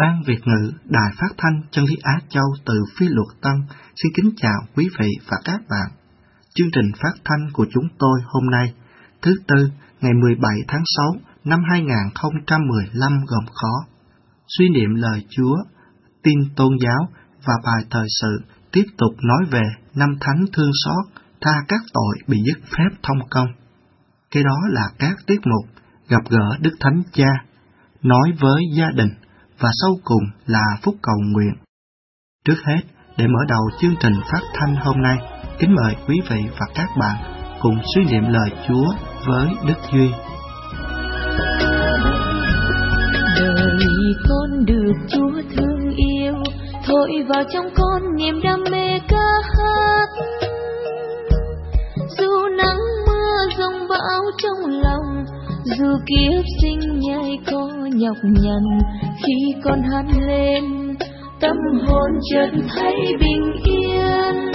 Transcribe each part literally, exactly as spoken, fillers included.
Ban Việt ngữ Đài Phát thanh Chân lý Á Châu từ Phi Luật Tân xin kính chào quý vị và các bạn. Chương trình phát thanh của chúng tôi hôm nay, thứ Tư, ngày mười bảy tháng sáu năm hai nghìn không trăm mười lăm gồm có suy niệm lời Chúa, tin tôn giáo và bài thời sự tiếp tục nói về năm thánh thương xót, tha các tội bị dứt phép thông công. Cái đó là các tiết mục gặp gỡ Đức Thánh Cha, nói với gia đình, và sau cùng là phúc cầu nguyện. Trước hết, để mở đầu chương trình phát thanh hôm nay, kính mời quý vị và các bạn cùng suy niệm lời Chúa với Đức Duy. Đời con được Chúa thương yêu, thổi vào trong con niềm đam mê ca hát. Dù nắng mưa giông bão trong lòng, dù kiếp sinh nhai có nhọc nhằn, khi con hát lên tâm hồn chợt thấy bình yên.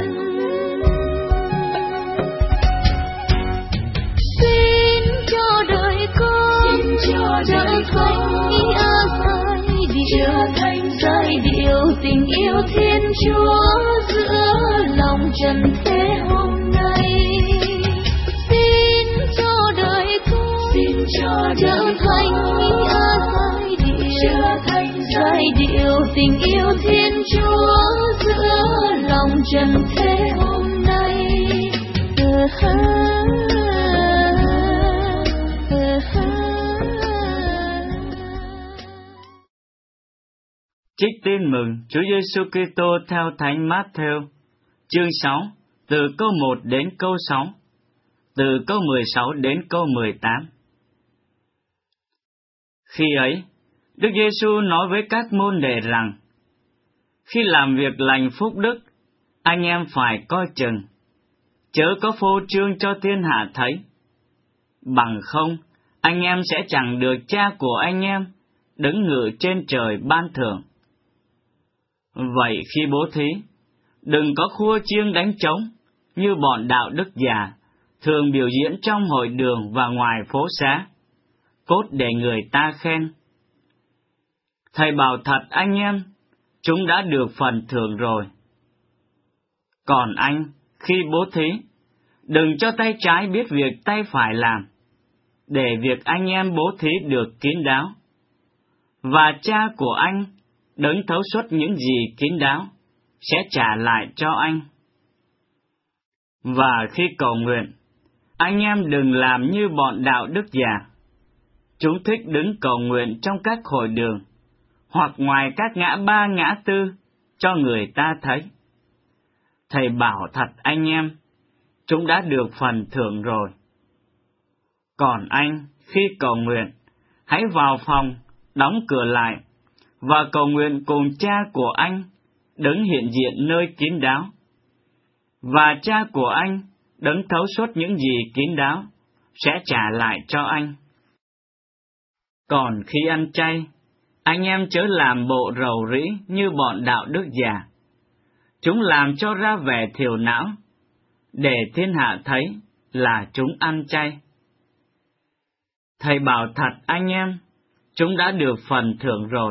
Xin cho đời con trở thành nghĩa giai điệu, trở thành giai điệu tình yêu Thiên Chúa giữa lòng trần thế hôm nay. Xin cho đời con trở thành nghĩa giai điệu, trở thành giai điệu tình yêu Thiên Chúa giữa lòng trần thế hôm nay. Trích tin mừng Chúa Giêsu Kitô theo Thánh Mát-thêu, chương sáu, từ câu một đến câu sáu, từ câu mười sáu đến câu mười tám. Khi ấy, Đức Giêsu nói với các môn đệ rằng: khi làm việc lành phúc đức, anh em phải coi chừng, chớ có phô trương cho thiên hạ thấy. Bằng không, anh em sẽ chẳng được Cha của anh em đứng ngự trên trời ban thưởng. Vậy khi bố thí, đừng có khua chiêng đánh trống như bọn đạo đức già thường biểu diễn trong hội đường và ngoài phố xá, cốt để người ta khen. Thầy bảo thật anh em, chúng đã được phần thưởng rồi. Còn anh, khi bố thí, đừng cho tay trái biết việc tay phải làm, để việc anh em bố thí được kín đáo. Và Cha của anh, đấng thấu suốt những gì kín đáo, sẽ trả lại cho anh. Và khi cầu nguyện, anh em đừng làm như bọn đạo đức già. Chúng thích đứng cầu nguyện trong các hội đường, hoặc ngoài các ngã ba ngã tư, cho người ta thấy. Thầy bảo thật anh em, chúng đã được phần thưởng rồi. Còn anh, khi cầu nguyện, hãy vào phòng, đóng cửa lại, và cầu nguyện cùng Cha của anh, đấng hiện diện nơi kín đáo. Và Cha của anh, đấng thấu suốt những gì kín đáo, sẽ trả lại cho anh. Còn khi ăn chay, anh em chớ làm bộ rầu rĩ như bọn đạo đức già. Chúng làm cho ra vẻ thiểu não, để thiên hạ thấy là chúng ăn chay. Thầy bảo thật anh em, chúng đã được phần thưởng rồi.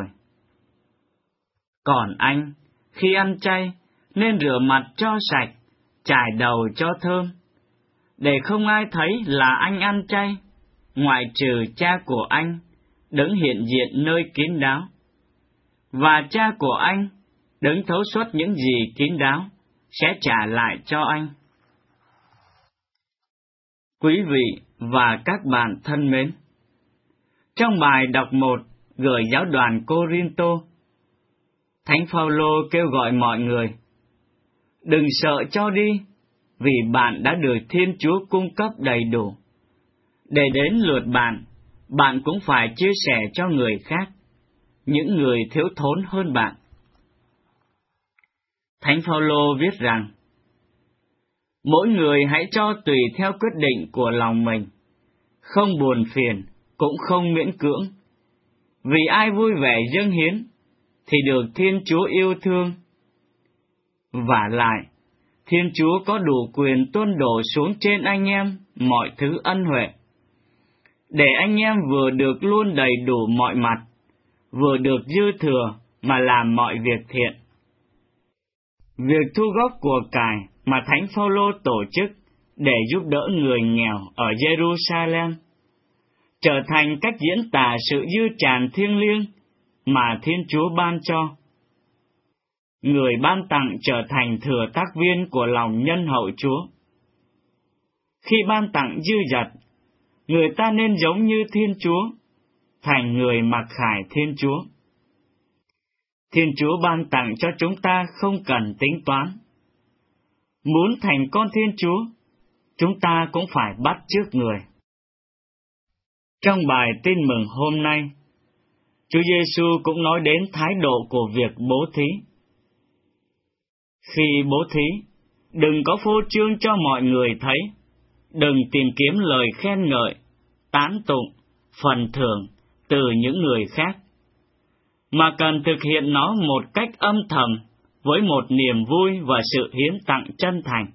Còn anh, khi ăn chay, nên rửa mặt cho sạch, chải đầu cho thơm, để không ai thấy là anh ăn chay, ngoại trừ Cha của anh, đấng hiện diện nơi kín đáo. Và Cha của anh, đấng thấu suốt những gì kín đáo, sẽ trả lại cho anh. Quý vị và các bạn thân mến, trong bài đọc một gửi giáo đoàn Cô-rin-tô, Thánh Phao-lô kêu gọi mọi người: đừng sợ cho đi, vì bạn đã được Thiên Chúa cung cấp đầy đủ. Để đến lượt bạn, bạn cũng phải chia sẻ cho người khác, những người thiếu thốn hơn bạn. Thánh Phao-lô viết rằng: mỗi người hãy cho tùy theo quyết định của lòng mình, không buồn phiền, cũng không miễn cưỡng. Vì ai vui vẻ dâng hiến, thì được Thiên Chúa yêu thương. Vả lại, Thiên Chúa có đủ quyền tuôn đổ xuống trên anh em mọi thứ ân huệ, để anh em vừa được luôn đầy đủ mọi mặt, vừa được dư thừa mà làm mọi việc thiện. Việc thu góp của cải mà Thánh Phaolô tổ chức để giúp đỡ người nghèo ở Jerusalem trở thành cách diễn tả sự dư tràn thiêng liêng mà Thiên Chúa ban cho. Người ban tặng trở thành thừa tác viên của lòng nhân hậu Chúa. Khi ban tặng dư dật, người ta nên giống như Thiên Chúa, thành người mặc khải Thiên Chúa. Thiên Chúa ban tặng cho chúng ta không cần tính toán. Muốn thành con Thiên Chúa, chúng ta cũng phải bắt chước người. Trong bài tin mừng hôm nay, Chúa Giêsu cũng nói đến thái độ của việc bố thí. Khi bố thí, đừng có phô trương cho mọi người thấy, đừng tìm kiếm lời khen ngợi, tán tụng, phần thưởng từ những người khác, mà cần thực hiện nó một cách âm thầm với một niềm vui và sự hiến tặng chân thành.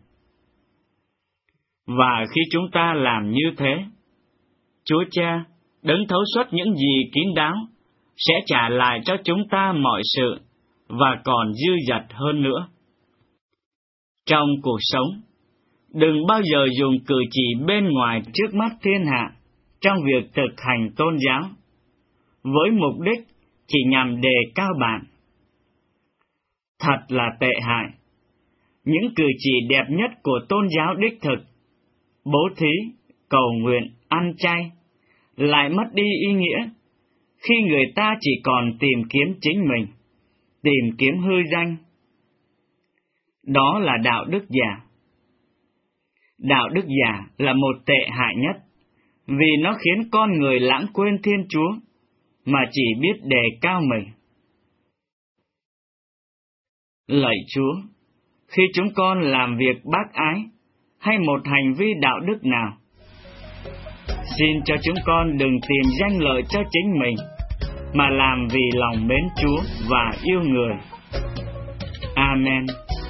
Và khi chúng ta làm như thế, Chúa Cha, đấng thấu suốt những gì kín đáo, sẽ trả lại cho chúng ta mọi sự và còn dư dật hơn nữa. Trong cuộc sống, đừng bao giờ dùng cử chỉ bên ngoài trước mắt thiên hạ trong việc thực hành tôn giáo, với mục đích chỉ nhằm đề cao bạn. Thật là tệ hại. Những cử chỉ đẹp nhất của tôn giáo đích thực, bố thí, cầu nguyện, ăn chay, lại mất đi ý nghĩa khi người ta chỉ còn tìm kiếm chính mình, tìm kiếm hư danh. Đó là đạo đức giả. Đạo đức giả là một tệ hại nhất, vì nó khiến con người lãng quên Thiên Chúa, mà chỉ biết đề cao mình. Lạy Chúa, khi chúng con làm việc bác ái, hay một hành vi đạo đức nào, xin cho chúng con đừng tìm danh lợi cho chính mình, mà làm vì lòng mến Chúa và yêu người. Amen.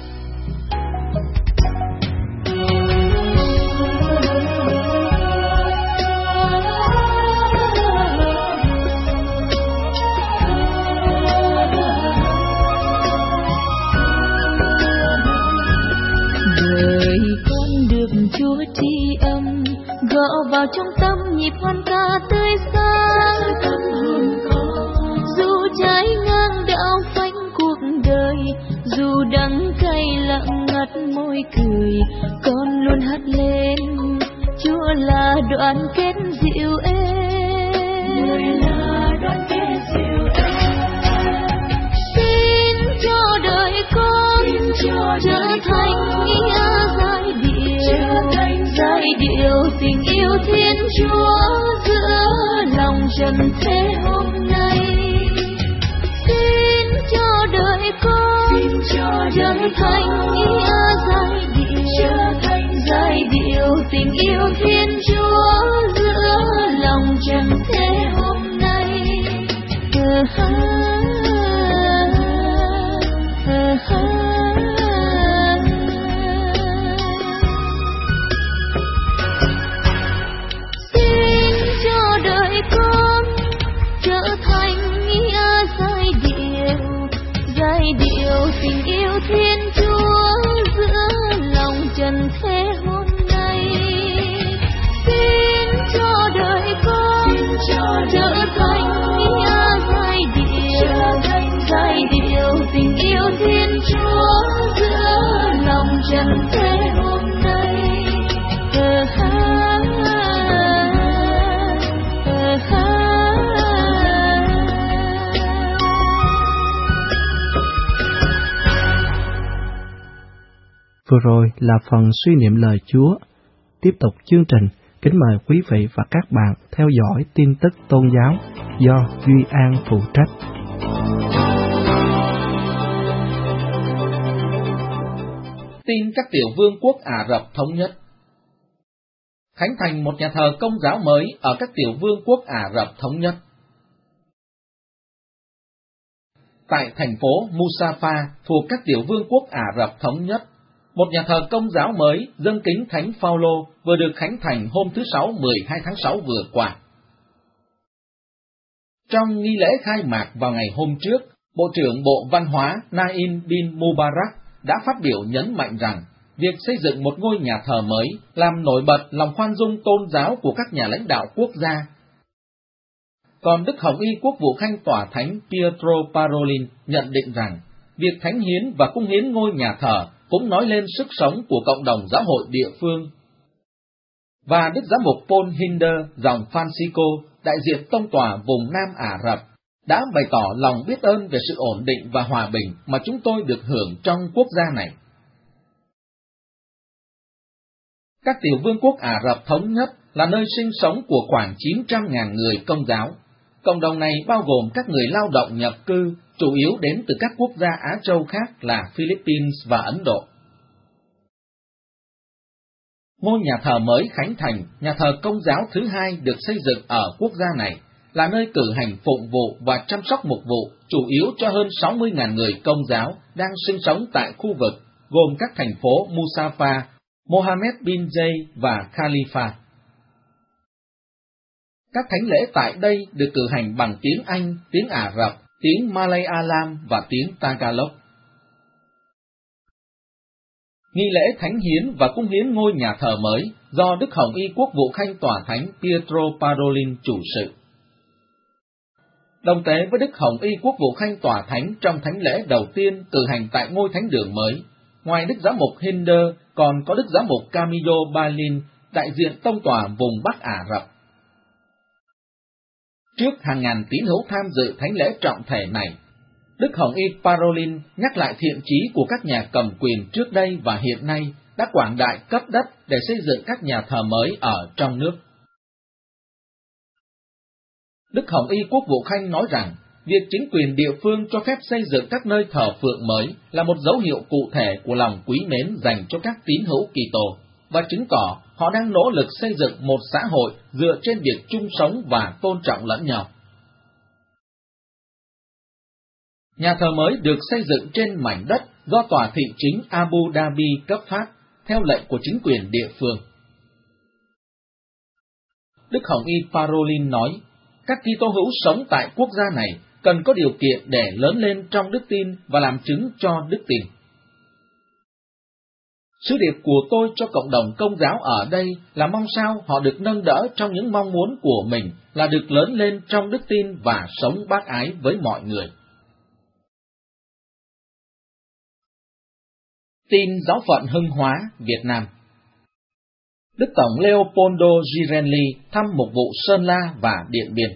Chúa tri âm gõ vào trong tâm nhịp hoan ca tươi sáng. Dù trái ngang đạo phanh cuộc đời, dù đắng cay lặng ngắt môi cười, con luôn hát lên Chúa là đoàn kết dịu êm. Người là đoàn kết dịu êm. Xin cho đời con trở thành nghĩa giai điệu, giai điệu tình yêu Thiên Chúa giữa lòng trần thế hôm nay. Xin cho đời con trở thành nghĩa giai điệu, giai điệu tình yêu Thiên Chúa giữa lòng trần thế hôm nay. Uh, uh, uh, uh. Tình yêu Thiên Chúa giữa lòng trần thế hôm nay. Xin cho đời con trở thành nghĩa giai điệu, giai điệu tình yêu Thiên Chúa giữa lòng trần thế hôm nay. Uh, uh, uh, uh. Vừa rồi là phần suy niệm lời Chúa. Tiếp tục chương trình, kính mời quý vị và các bạn theo dõi tin tức tôn giáo do Duy An phụ trách. Tin các tiểu vương quốc Ả Rập Thống Nhất. Khánh thành một nhà thờ Công giáo mới ở các tiểu vương quốc Ả Rập Thống Nhất. Tại thành phố Musafa thuộc các tiểu vương quốc Ả Rập Thống Nhất, một nhà thờ Công giáo mới dâng kính Thánh Phaolô vừa được khánh thành hôm thứ Sáu mười hai tháng sáu vừa qua. Trong nghi lễ khai mạc vào ngày hôm trước, Bộ trưởng Bộ Văn hóa Naim bin Mubarak đã phát biểu nhấn mạnh rằng việc xây dựng một ngôi nhà thờ mới làm nổi bật lòng khoan dung tôn giáo của các nhà lãnh đạo quốc gia. Còn Đức Hồng Y Quốc vụ Khanh Tòa Thánh Pietro Parolin nhận định rằng việc thánh hiến và cúng hiến ngôi nhà thờ cũng nói lên sức sống của cộng đồng giáo hội địa phương. Và Đức Giám mục Paul Hinder dòng Francisco, đại diện tông tòa vùng Nam Ả Rập, đã bày tỏ lòng biết ơn về sự ổn định và hòa bình mà chúng tôi được hưởng trong quốc gia này. Các tiểu vương quốc Ả Rập Thống Nhất là nơi sinh sống của khoảng chín trăm nghìn người Công giáo. Cộng đồng này bao gồm các người lao động nhập cư, chủ yếu đến từ các quốc gia Á Châu khác là Philippines và Ấn Độ. Ngôi nhà thờ mới khánh thành, nhà thờ Công giáo thứ hai được xây dựng ở quốc gia này, là nơi cử hành phụng vụ và chăm sóc mục vụ, chủ yếu cho hơn sáu mươi nghìn người Công giáo đang sinh sống tại khu vực, gồm các thành phố Musafa, Mohammed bin Zayed và Khalifa. Các thánh lễ tại đây được cử hành bằng tiếng Anh, tiếng Ả Rập, tiếng Malayalam và tiếng Tagalog. Nghi lễ thánh hiến và cúng hiến ngôi nhà thờ mới do Đức Hồng Y Quốc vụ Khanh Tòa Thánh Pietro Parolin chủ sự. Đồng tế với Đức Hồng Y Quốc vụ Khanh Tòa Thánh trong thánh lễ đầu tiên cử hành tại ngôi thánh đường mới, ngoài Đức Giám mục Hinder còn có Đức Giám mục Camillo Balin, đại diện tông tòa vùng Bắc Ả Rập. Trước hàng ngàn tín hữu tham dự thánh lễ trọng thể này, Đức Hồng Y Parolin nhắc lại thiện chí của các nhà cầm quyền trước đây và hiện nay đã quảng đại cấp đất để xây dựng các nhà thờ mới ở trong nước. Đức Hồng Y Quốc vụ Khanh nói rằng, việc chính quyền địa phương cho phép xây dựng các nơi thờ phượng mới là một dấu hiệu cụ thể của lòng quý mến dành cho các tín hữu Kitô, và chứng tỏ họ đang nỗ lực xây dựng một xã hội dựa trên việc chung sống và tôn trọng lẫn nhau. Nhà thờ mới được xây dựng trên mảnh đất do tòa thị chính Abu Dhabi cấp phát, theo lệnh của chính quyền địa phương. Đức Hồng Y Parolin nói, các Kitô hữu sống tại quốc gia này cần có điều kiện để lớn lên trong đức tin và làm chứng cho đức tin. Sứ điệp của tôi cho cộng đồng Công giáo ở đây là mong sao họ được nâng đỡ trong những mong muốn của mình là được lớn lên trong đức tin và sống bác ái với mọi người. Tin giáo phận Hưng Hóa, Việt Nam. Đức Tổng Leopoldo Girenli thăm mục vụ Sơn La và Điện Biên.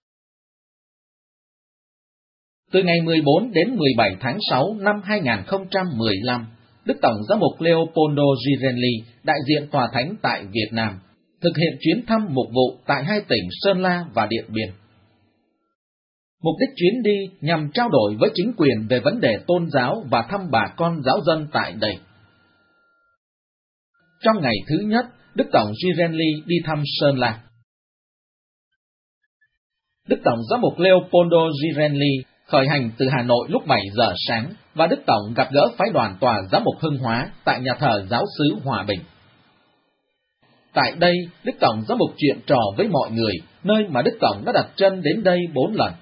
Từ ngày mười bốn đến mười bảy tháng sáu năm hai nghìn không trăm mười lăm, Đức Tổng Giám mục Leopoldo Girenli, đại diện Tòa Thánh tại Việt Nam, thực hiện chuyến thăm mục vụ tại hai tỉnh Sơn La và Điện Biên. Mục đích chuyến đi nhằm trao đổi với chính quyền về vấn đề tôn giáo và thăm bà con giáo dân tại đây. Trong ngày thứ nhất, Đức Tổng Girenli đi thăm Sơn La. Đức Tổng Giám mục Leopoldo Girenli khởi hành từ Hà Nội lúc bảy giờ sáng và Đức Tổng gặp gỡ phái đoàn tòa giám mục Hưng Hóa tại nhà thờ Giáo xứ Hòa Bình. Tại đây, Đức Tổng giám mục chuyện trò với mọi người, nơi mà Đức Tổng đã đặt chân đến đây bốn lần.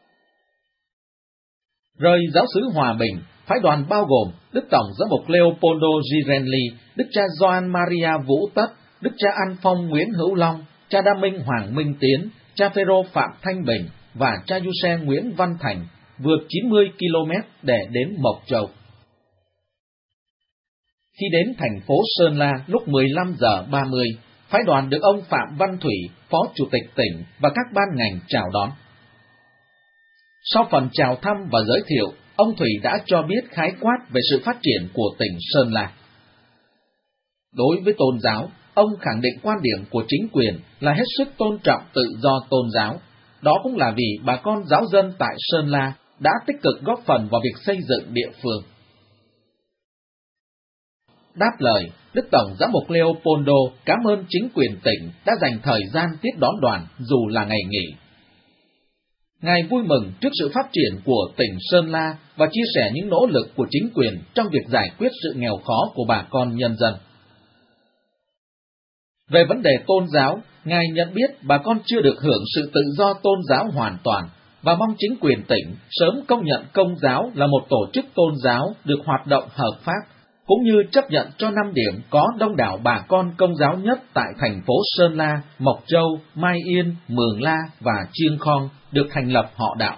Rời Giáo xứ Hòa Bình, phái đoàn bao gồm Đức Tổng Giám mục Leopoldo Girenli, Đức cha Gioan Maria Vũ Tất, Đức cha An Phong Nguyễn Hữu Long, cha Đa Minh Hoàng Minh Tiến, cha Phêrô Phạm Thanh Bình và cha Giuse Nguyễn Văn Thành vượt chín mươi ki lô mét để đến Mộc Châu. Khi đến thành phố Sơn La lúc mười lăm giờ ba mươi, phái đoàn được ông Phạm Văn Thủy, Phó Chủ tịch tỉnh và các ban ngành chào đón. Sau phần chào thăm và giới thiệu, ông Thủy đã cho biết khái quát về sự phát triển của tỉnh Sơn La. Đối với tôn giáo, ông khẳng định quan điểm của chính quyền là hết sức tôn trọng tự do tôn giáo. Đó cũng là vì bà con giáo dân tại Sơn La đã tích cực góp phần vào việc xây dựng địa phương. Đáp lời, Đức Tổng Giám mục Leopoldo cảm ơn chính quyền tỉnh đã dành thời gian tiếp đón đoàn dù là ngày nghỉ. Ngài vui mừng trước sự phát triển của tỉnh Sơn La và chia sẻ những nỗ lực của chính quyền trong việc giải quyết sự nghèo khó của bà con nhân dân. Về vấn đề tôn giáo, Ngài nhận biết bà con chưa được hưởng sự tự do tôn giáo hoàn toàn, và mong chính quyền tỉnh sớm công nhận Công giáo là một tổ chức tôn giáo được hoạt động hợp pháp, cũng như chấp nhận cho năm điểm có đông đảo bà con Công giáo nhất tại thành phố Sơn La, Mộc Châu, Mai Yên, Mường La và Chiêng Khong được thành lập họ đạo.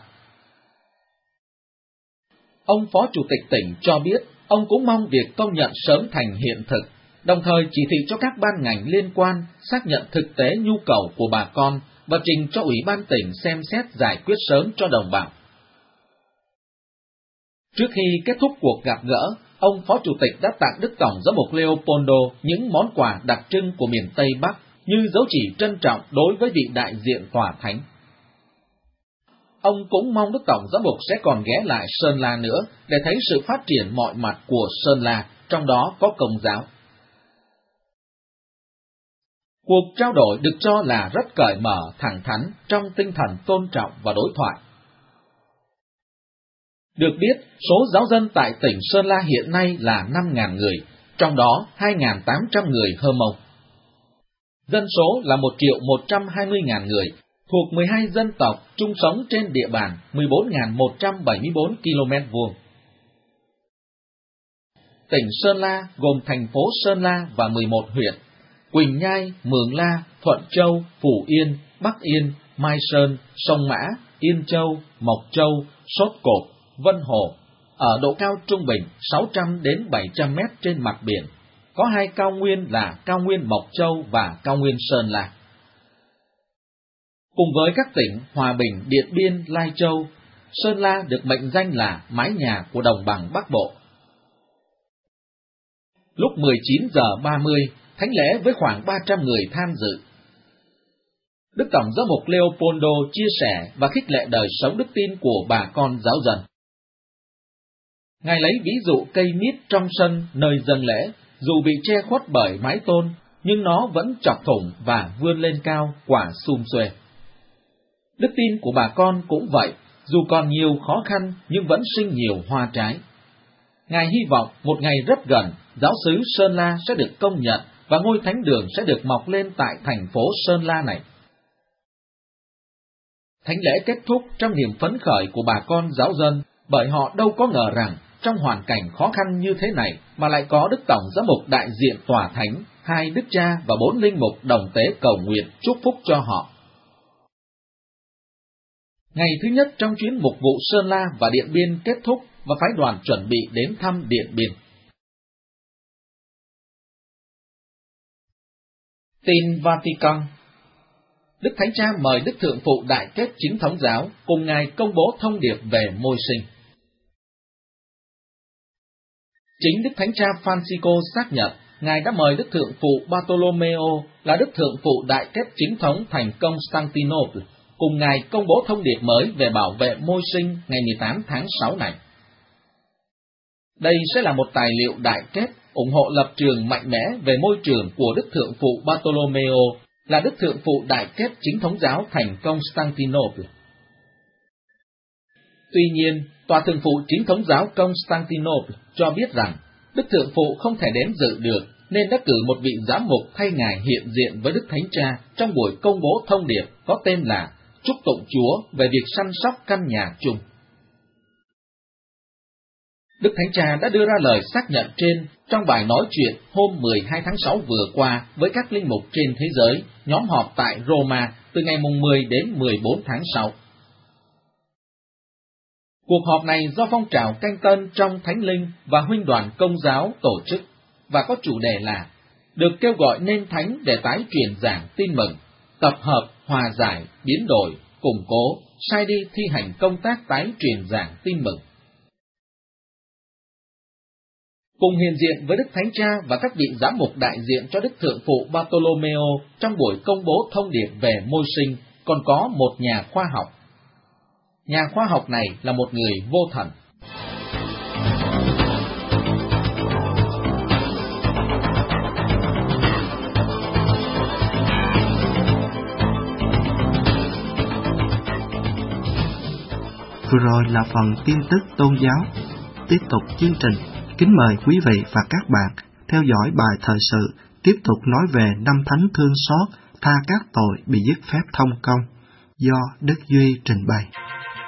Ông Phó Chủ tịch tỉnh cho biết, ông cũng mong việc công nhận sớm thành hiện thực, đồng thời chỉ thị cho các ban ngành liên quan xác nhận thực tế nhu cầu của bà con và trình cho Ủy ban tỉnh xem xét giải quyết sớm cho đồng bào. Trước khi kết thúc cuộc gặp gỡ, ông Phó Chủ tịch đã tặng Đức Tổng giám mục Leopoldo những món quà đặc trưng của miền Tây Bắc như dấu chỉ trân trọng đối với vị đại diện tòa thánh. Ông cũng mong Đức Tổng giám mục sẽ còn ghé lại Sơn La nữa để thấy sự phát triển mọi mặt của Sơn La, trong đó có Công giáo. Cuộc trao đổi được cho là rất cởi mở, thẳng thắn trong tinh thần tôn trọng và đối thoại. Được biết, số giáo dân tại tỉnh Sơn La hiện nay là năm nghìn người, trong đó hai nghìn tám trăm người Hơ Mông. Dân số là một triệu một trăm hai mươi nghìn người, thuộc mười hai dân tộc chung sống trên địa bàn mười bốn nghìn một trăm bảy mươi bốn ki lô mét vuông. Tỉnh Sơn La gồm thành phố Sơn La và mười một huyện: Quỳnh Nhai, Mường La, Thuận Châu, Phù Yên, Bắc Yên, Mai Sơn, Sông Mã, Yên Châu, Mộc Châu, Sốt Cộp, Vân Hồ, ở độ cao trung bình sáu trăm đến bảy trăm mét trên mặt biển. Có hai cao nguyên là cao nguyên Mộc Châu và cao nguyên Sơn La. Cùng với các tỉnh Hòa Bình, Điện Biên, Lai Châu, Sơn La được mệnh danh là mái nhà của đồng bằng Bắc Bộ. Lúc mười chín giờ ba mươi, thánh lễ với khoảng ba trăm người tham dự. Đức Tổng giám mục Leopoldo chia sẻ và khích lệ đời sống đức tin của bà con giáo dân. Ngài lấy ví dụ cây mít trong sân nơi dâng lễ, dù bị che khuất bởi mái tôn, nhưng nó vẫn chọc thủng và vươn lên cao, quả sum xuê. Đức tin của bà con cũng vậy, dù còn nhiều khó khăn nhưng vẫn sinh nhiều hoa trái. Ngài hy vọng một ngày rất gần, giáo xứ Sơn La sẽ được công nhận và ngôi thánh đường sẽ được mọc lên tại thành phố Sơn La này. Thánh lễ kết thúc trong niềm phấn khởi của bà con giáo dân, bởi họ đâu có ngờ rằng trong hoàn cảnh khó khăn như thế này mà lại có Đức Tổng giám mục đại diện tòa thánh, hai đức cha và bốn linh mục đồng tế cầu nguyện chúc phúc cho họ. Ngày thứ nhất trong chuyến mục vụ Sơn La và Điện Biên kết thúc và phái đoàn chuẩn bị đến thăm Điện Biên. Tin Vatican. Đức Thánh Cha mời Đức Thượng phụ Đại Kết Chính thống giáo cùng Ngài công bố thông điệp về môi sinh. Chính Đức Thánh Cha Francisco xác nhận Ngài đã mời Đức Thượng phụ Bartolomeo là Đức Thượng phụ Đại Kết Chính thống thành Constantinople cùng Ngài công bố thông điệp mới về bảo vệ môi sinh ngày mười tám tháng sáu này. Đây sẽ là một tài liệu đại kết ủng hộ lập trường mạnh mẽ về môi trường của Đức Thượng phụ Bartolomeo là Đức Thượng phụ Đại Kết Chính thống giáo thành Constantinople. Tuy nhiên, Tòa Thượng phụ Chính thống giáo Constantinople cho biết rằng Đức Thượng phụ không thể đến dự được, nên đã cử một vị giám mục thay Ngài hiện diện với Đức Thánh Cha trong buổi công bố thông điệp có tên là Chúc tụng Chúa về việc săn sóc căn nhà chung. Đức Thánh Cha đã đưa ra lời xác nhận trên trong bài nói chuyện hôm mười hai tháng sáu vừa qua với các linh mục trên thế giới, nhóm họp tại Roma từ ngày mười đến mười bốn tháng sáu. Cuộc họp này do phong trào canh tân trong Thánh Linh và Huynh đoàn Công giáo tổ chức và có chủ đề là được kêu gọi nên thánh để tái truyền giảng tin mừng, tập hợp, hòa giải, biến đổi, củng cố, sai đi thi hành công tác tái truyền giảng tin mừng. Cùng hiện diện với Đức Thánh Cha và các vị giám mục đại diện cho Đức Thượng phụ Bartolomeo trong buổi công bố thông điệp về môi sinh còn có một nhà khoa học. Nhà khoa học này là một người vô thần. Vừa rồi là phần tin tức tôn giáo. Tiếp tục chương trình, kính mời quý vị và các bạn theo dõi bài thời sự tiếp tục nói về năm thánh thương xót tha các tội bị dứt phép thông công do Đức Duy trình bày.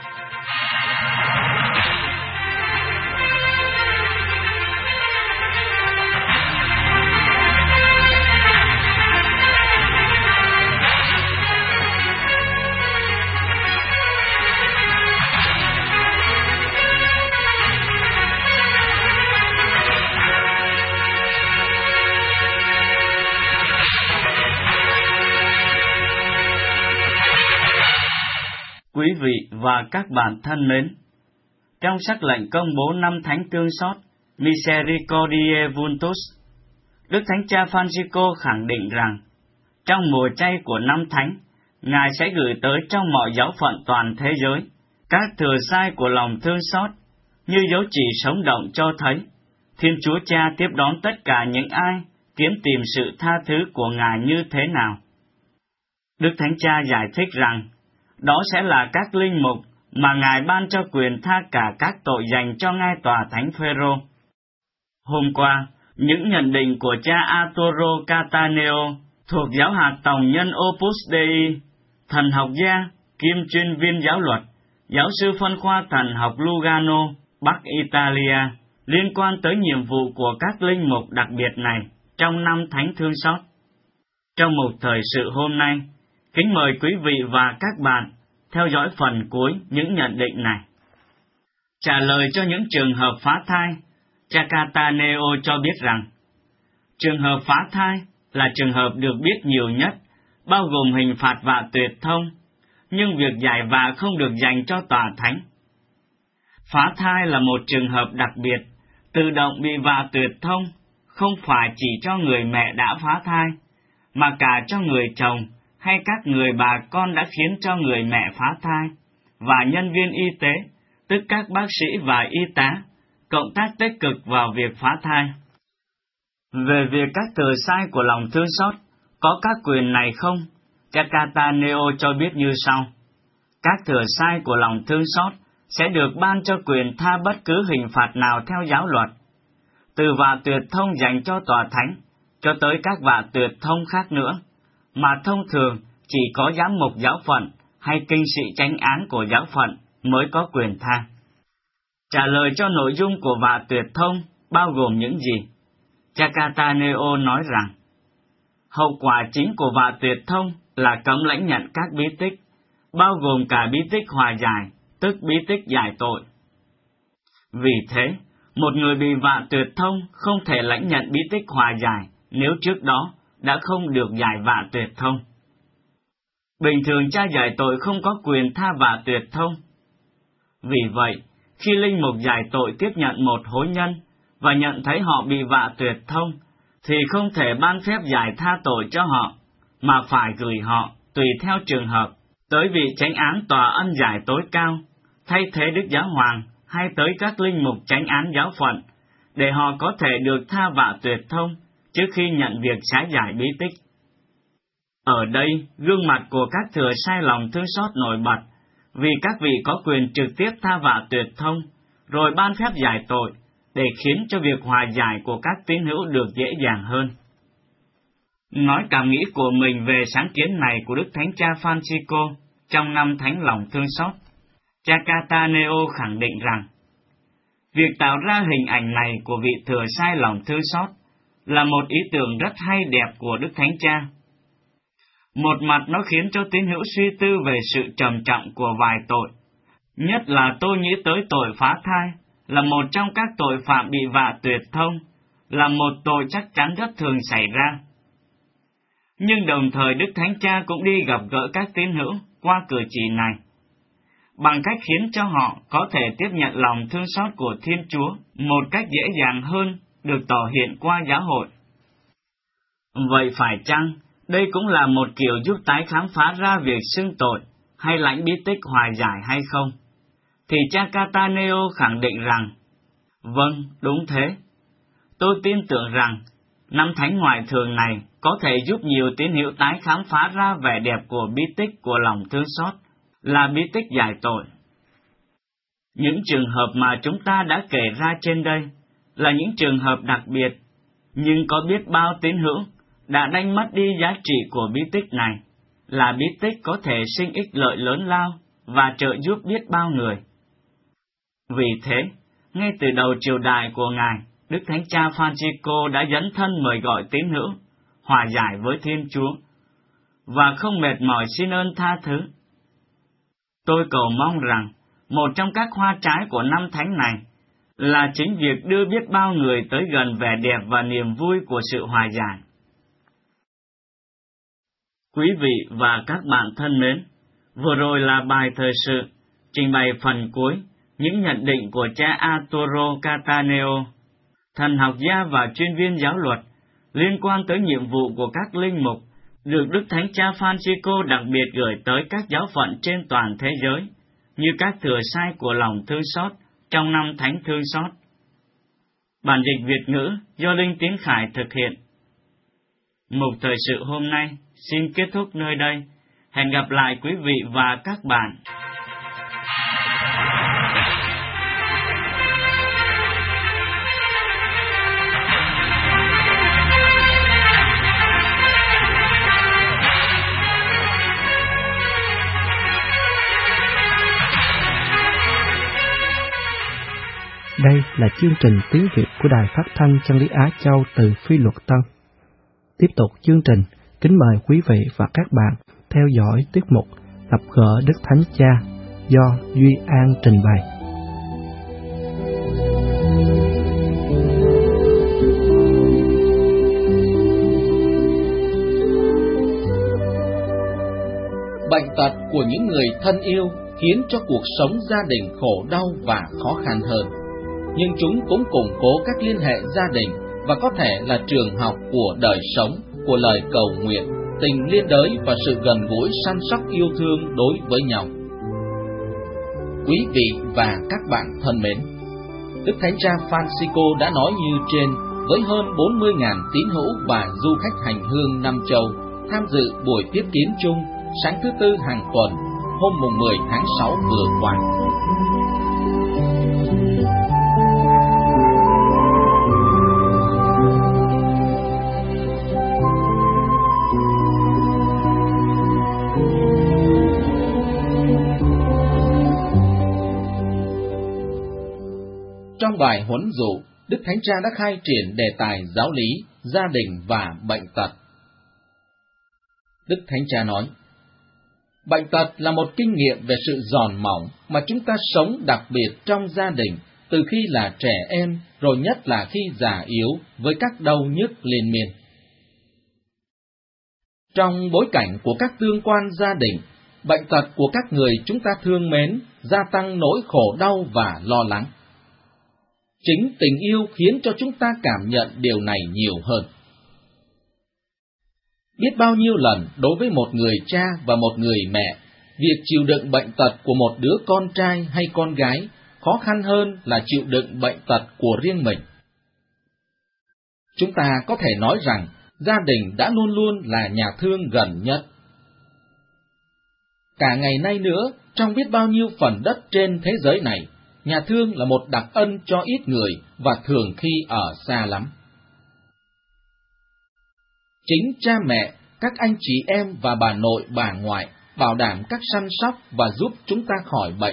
vị và các bạn thân mến, trong sắc lệnh công bố năm thánh thương xót Misericordiae Vultus, Đức Thánh Cha Francisco khẳng định rằng, trong mùa chay của năm thánh, Ngài sẽ gửi tới trong mọi giáo phận toàn thế giới các thừa sai của lòng thương xót, như dấu chỉ sống động cho thấy Thiên Chúa Cha tiếp đón tất cả những ai kiếm tìm sự tha thứ của Ngài như thế nào. Đức Thánh Cha giải thích rằng, đó sẽ là các linh mục mà Ngài ban cho quyền tha cả các tội dành cho ngai tòa Thánh Phêrô. Hôm qua, những nhận định của cha Arturo Cataneo thuộc giáo hạt Tòng nhân Opus Dei, thần học gia, kiêm chuyên viên giáo luật, giáo sư phân khoa thần học Lugano, Bắc Italia, liên quan tới nhiệm vụ của các linh mục đặc biệt này trong năm thánh thương xót. Trong một thời sự hôm nay, kính mời quý vị và các bạn theo dõi phần cuối những nhận định này. Trả lời cho những trường hợp phá thai, cha Cataneo cho biết rằng, trường hợp phá thai là trường hợp được biết nhiều nhất, bao gồm hình phạt vạ tuyệt thông, nhưng việc giải vạ không được dành cho tòa thánh. Phá thai là một trường hợp đặc biệt, tự động bị vạ tuyệt thông, không phải chỉ cho người mẹ đã phá thai, mà cả cho người chồng hay các người bà con đã khiến cho người mẹ phá thai, và nhân viên y tế, tức các bác sĩ và y tá, cộng tác tích cực vào việc phá thai. Về việc các thừa sai của lòng thương xót có các quyền này không, cha Cataneo cho biết như sau. Các thừa sai của lòng thương xót sẽ được ban cho quyền tha bất cứ hình phạt nào theo giáo luật, từ vạ tuyệt thông dành cho tòa thánh, cho tới các vạ tuyệt thông khác nữa, mà thông thường chỉ có giám mục giáo phận hay kinh sĩ chánh án của giáo phận mới có quyền tha. Trả lời cho nội dung của vạ tuyệt thông bao gồm những gì? Cha Cataneo nói rằng, hậu quả chính của vạ tuyệt thông là cấm lãnh nhận các bí tích, bao gồm cả bí tích hòa giải, tức bí tích giải tội. Vì thế, một người bị vạ tuyệt thông không thể lãnh nhận bí tích hòa giải nếu trước đó đã không được giải vạ tuyệt thông. Bình thường cha giải tội không có quyền tha vạ tuyệt thông. Vì vậy, khi linh mục giải tội tiếp nhận một hối nhân và nhận thấy họ bị vạ tuyệt thông, thì không thể ban phép giải tha tội cho họ, mà phải gửi họ, tùy theo trường hợp, tới vị chánh án tòa ân giải tối cao, thay thế Đức Giáo Hoàng hay tới các linh mục chánh án giáo phận, để họ có thể được tha vạ tuyệt thông trước khi nhận việc xá giải bí tích. Ở đây, gương mặt của các thừa sai lòng thương xót nổi bật, vì các vị có quyền trực tiếp tha vạ tuyệt thông, rồi ban phép giải tội, để khiến cho việc hòa giải của các tín hữu được dễ dàng hơn. Nói cảm nghĩ của mình về sáng kiến này của Đức Thánh Cha Francisco trong năm thánh lòng thương xót, cha Cataneo khẳng định rằng, việc tạo ra hình ảnh này của vị thừa sai lòng thương xót là một ý tưởng rất hay đẹp của Đức Thánh Cha. Một mặt nó khiến cho tín hữu suy tư về sự trầm trọng của vài tội, nhất là tôi nghĩ tới tội phá thai, là một trong các tội phạm bị vạ tuyệt thông, là một tội chắc chắn rất thường xảy ra. Nhưng đồng thời Đức Thánh Cha cũng đi gặp gỡ các tín hữu qua cử chỉ này, bằng cách khiến cho họ có thể tiếp nhận lòng thương xót của Thiên Chúa một cách dễ dàng hơn được tỏ hiện qua giáo hội. Vậy phải chăng đây cũng là một kiểu giúp tái khám phá ra việc xưng tội hay lãnh bí tích hòa giải hay không? Thì cha Cataneo khẳng định rằng, vâng, đúng thế. Tôi tin tưởng rằng, năm thánh ngoại thường này có thể giúp nhiều tín hữu tái khám phá ra vẻ đẹp của bí tích của lòng thương xót, là bí tích giải tội. Những trường hợp mà chúng ta đã kể ra trên đây là những trường hợp đặc biệt, nhưng có biết bao tín hữu đã đánh mất đi giá trị của bí tích này, là bí tích có thể sinh ích lợi lớn lao và trợ giúp biết bao người. Vì thế, ngay từ đầu triều đại của Ngài, Đức Thánh Cha Francisco đã dấn thân mời gọi tín hữu, hòa giải với Thiên Chúa, và không mệt mỏi xin ơn tha thứ. Tôi cầu mong rằng, một trong các hoa trái của năm thánh này là chính việc đưa biết bao người tới gần vẻ đẹp và niềm vui của sự hòa giải. Quý vị và các bạn thân mến, Vừa rồi là bài thời sự, trình bày phần cuối, những nhận định của cha Arturo Cataneo, thần học gia và chuyên viên giáo luật, liên quan tới nhiệm vụ của các linh mục, được Đức Thánh Cha Francisco đặc biệt gửi tới các giáo phận trên toàn thế giới, như các thừa sai của lòng thương xót trong năm Thánh Thương Xót. Bản dịch Việt ngữ do Linh Tiến Khải thực hiện. Mục thời sự hôm nay xin kết thúc nơi đây. Hẹn gặp lại quý vị và các bạn. Đây là chương trình tiếng Việt của Đài Phát thanh Chân lý Á Châu từ Phi Luật Tân. Tiếp tục chương trình, kính mời quý vị và các bạn theo dõi tiết mục Gặp gỡ Đức Thánh Cha do Duy An trình bày. Bệnh tật của những người thân yêu khiến cho cuộc sống gia đình khổ đau và khó khăn hơn. Nhưng chúng cũng củng cố các liên hệ gia đình và có thể là trường học của đời sống, của lời cầu nguyện, tình liên đới và sự gần gũi săn sóc yêu thương đối với nhau. Quý vị và các bạn thân mến, Đức Thánh Cha Francisco đã nói như trên với hơn bốn mươi nghìn tín hữu và du khách hành hương năm châu tham dự buổi tiếp kiến chung sáng thứ Tư hàng tuần hôm mùng mười tháng sáu vừa qua. Trong bài huấn dụ, Đức Thánh Cha đã khai triển đề tài giáo lý, gia đình và bệnh tật. Đức Thánh Cha nói, bệnh tật là một kinh nghiệm về sự giòn mỏng mà chúng ta sống đặc biệt trong gia đình, từ khi là trẻ em, rồi nhất là khi già yếu với các đau nhức liên miên. Trong bối cảnh của các tương quan gia đình, bệnh tật của các người chúng ta thương mến gia tăng nỗi khổ đau và lo lắng. Chính tình yêu khiến cho chúng ta cảm nhận điều này nhiều hơn. Biết bao nhiêu lần đối với một người cha và một người mẹ, việc chịu đựng bệnh tật của một đứa con trai hay con gái khó khăn hơn là chịu đựng bệnh tật của riêng mình. Chúng ta có thể nói rằng gia đình đã luôn luôn là nhà thương gần nhất. Cả ngày nay nữa, trong biết bao nhiêu phần đất trên thế giới này, nhà thương là một đặc ân cho ít người và thường khi ở xa lắm. Chính cha mẹ, các anh chị em và bà nội bà ngoại bảo đảm các săn sóc và giúp chúng ta khỏi bệnh.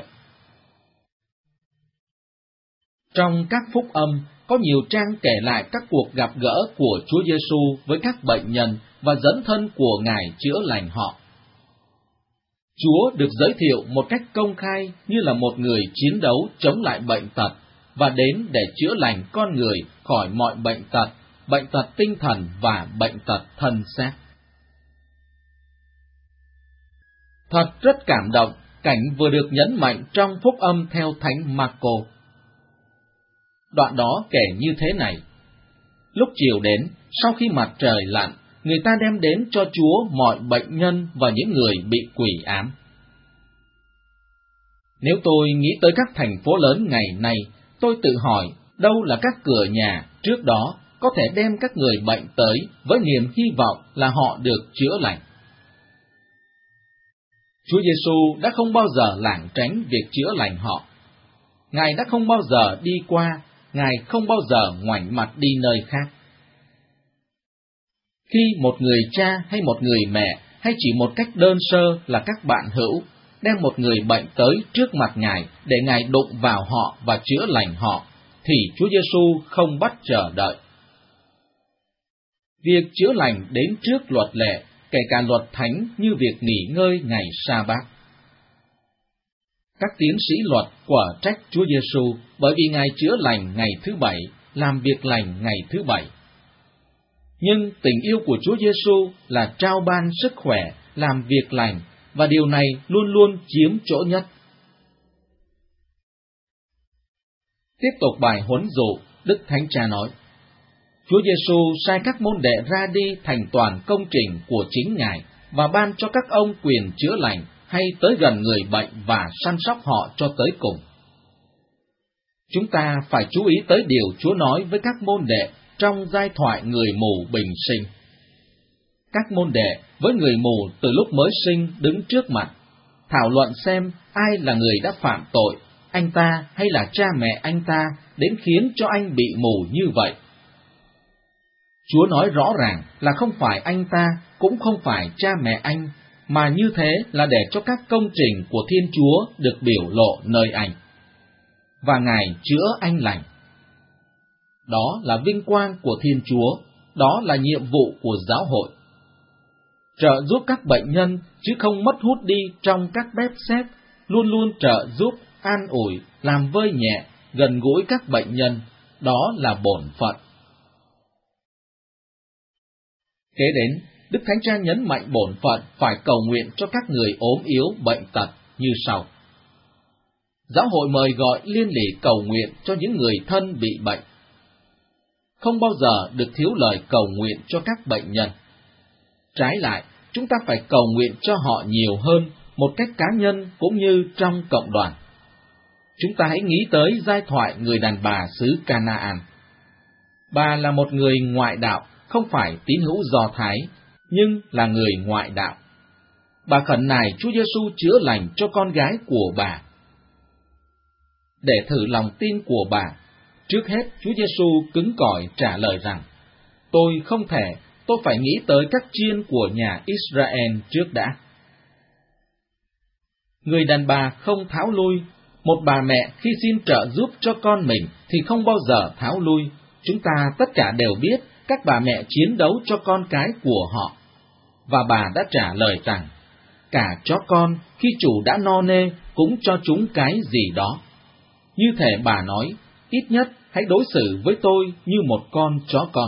Trong các phúc âm, có nhiều trang kể lại các cuộc gặp gỡ của Chúa Giêsu với các bệnh nhân và dấn thân của Ngài chữa lành họ. Chúa được giới thiệu một cách công khai như là một người chiến đấu chống lại bệnh tật và đến để chữa lành con người khỏi mọi bệnh tật, bệnh tật tinh thần và bệnh tật thân xác. Thật rất cảm động cảnh vừa được nhấn mạnh trong phúc âm theo Thánh Marco. Đoạn đó kể như thế này: lúc chiều đến, sau khi mặt trời lặn, người ta đem đến cho Chúa mọi bệnh nhân và những người bị quỷ ám. Nếu tôi nghĩ tới các thành phố lớn ngày nay, tôi tự hỏi đâu là các cửa nhà trước đó có thể đem các người bệnh tới với niềm hy vọng là họ được chữa lành. Chúa Giêsu đã không bao giờ lảng tránh việc chữa lành họ. Ngài đã không bao giờ đi qua, Ngài không bao giờ ngoảnh mặt đi nơi khác. Khi một người cha hay một người mẹ hay chỉ một cách đơn sơ là các bạn hữu đem một người bệnh tới trước mặt Ngài để Ngài đụng vào họ và chữa lành họ, thì Chúa Giêsu không bắt chờ đợi. Việc chữa lành đến trước luật lệ, kể cả luật thánh như việc nghỉ ngơi ngày sa-bát. Các tiến sĩ luật quở trách Chúa Giêsu bởi vì Ngài chữa lành ngày thứ bảy, làm việc lành ngày thứ bảy. Nhưng tình yêu của Chúa Giêsu là trao ban sức khỏe, làm việc lành, và điều này luôn luôn chiếm chỗ nhất. Tiếp tục bài huấn dụ, Đức Thánh Cha nói, Chúa Giêsu sai các môn đệ ra đi thành toàn công trình của chính Ngài và ban cho các ông quyền chữa lành hay tới gần người bệnh và săn sóc họ cho tới cùng. Chúng ta phải chú ý tới điều Chúa nói với các môn đệ trong giai thoại người mù bình sinh. Các môn đệ với người mù từ lúc mới sinh đứng trước mặt, thảo luận xem ai là người đã phạm tội, anh ta hay là cha mẹ anh ta đến khiến cho anh bị mù như vậy. Chúa nói rõ ràng là không phải anh ta, cũng không phải cha mẹ anh, mà như thế là để cho các công trình của Thiên Chúa được biểu lộ nơi anh. Và Ngài chữa anh lành. Đó là vinh quang của Thiên Chúa, đó là nhiệm vụ của giáo hội. Trợ giúp các bệnh nhân, chứ không mất hút đi trong các bếp xếp, luôn luôn trợ giúp, an ủi, làm vơi nhẹ, gần gũi các bệnh nhân, đó là bổn phận. Kế đến, Đức Thánh Cha nhấn mạnh bổn phận phải cầu nguyện cho các người ốm yếu bệnh tật như sau. Giáo hội mời gọi liên lỉ cầu nguyện cho những người thân bị bệnh. Không bao giờ được thiếu lời cầu nguyện cho các bệnh nhân. Trái lại, chúng ta phải cầu nguyện cho họ nhiều hơn, một cách cá nhân cũng như trong cộng đoàn. Chúng ta hãy nghĩ tới giai thoại người đàn bà xứ Canaan. Bà là một người ngoại đạo, không phải tín hữu Do Thái, nhưng là người ngoại đạo. Bà khẩn nài Chúa Giêsu chữa lành cho con gái của bà. Để thử lòng tin của bà, trước hết Chúa Giêsu cứng cỏi trả lời rằng, tôi không thể, tôi phải nghĩ tới các chiên của nhà Israel trước đã. Người đàn bà không tháo lui, một bà mẹ khi xin trợ giúp cho con mình thì không bao giờ tháo lui. Chúng ta tất cả đều biết các bà mẹ chiến đấu cho con cái của họ. Và bà đã trả lời rằng, cả chó con khi chủ đã no nê cũng cho chúng cái gì đó. Như thể bà nói, ít nhất hãy đối xử với tôi như một con chó con.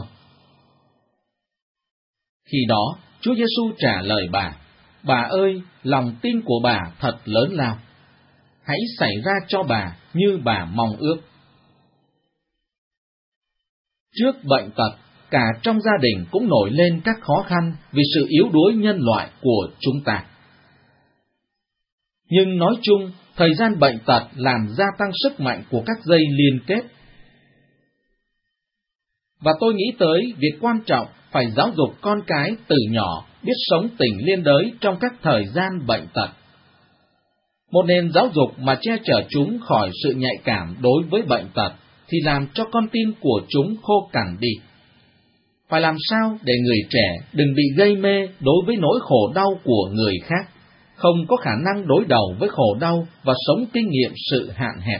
Khi đó, Chúa Giêsu trả lời bà, bà ơi, lòng tin của bà thật lớn lao. Hãy xảy ra cho bà như bà mong ước. Trước bệnh tật, cả trong gia đình cũng nổi lên các khó khăn vì sự yếu đuối nhân loại của chúng ta. Nhưng nói chung, thời gian bệnh tật làm gia tăng sức mạnh của các dây liên kết. Và tôi nghĩ tới việc quan trọng phải giáo dục con cái từ nhỏ biết sống tình liên đới trong các thời gian bệnh tật. Một nền giáo dục mà che chở chúng khỏi sự nhạy cảm đối với bệnh tật thì làm cho con tim của chúng khô cằn đi. Phải làm sao để người trẻ đừng bị gây mê đối với nỗi khổ đau của người khác, không có khả năng đối đầu với khổ đau và sống kinh nghiệm sự hạn hẹp.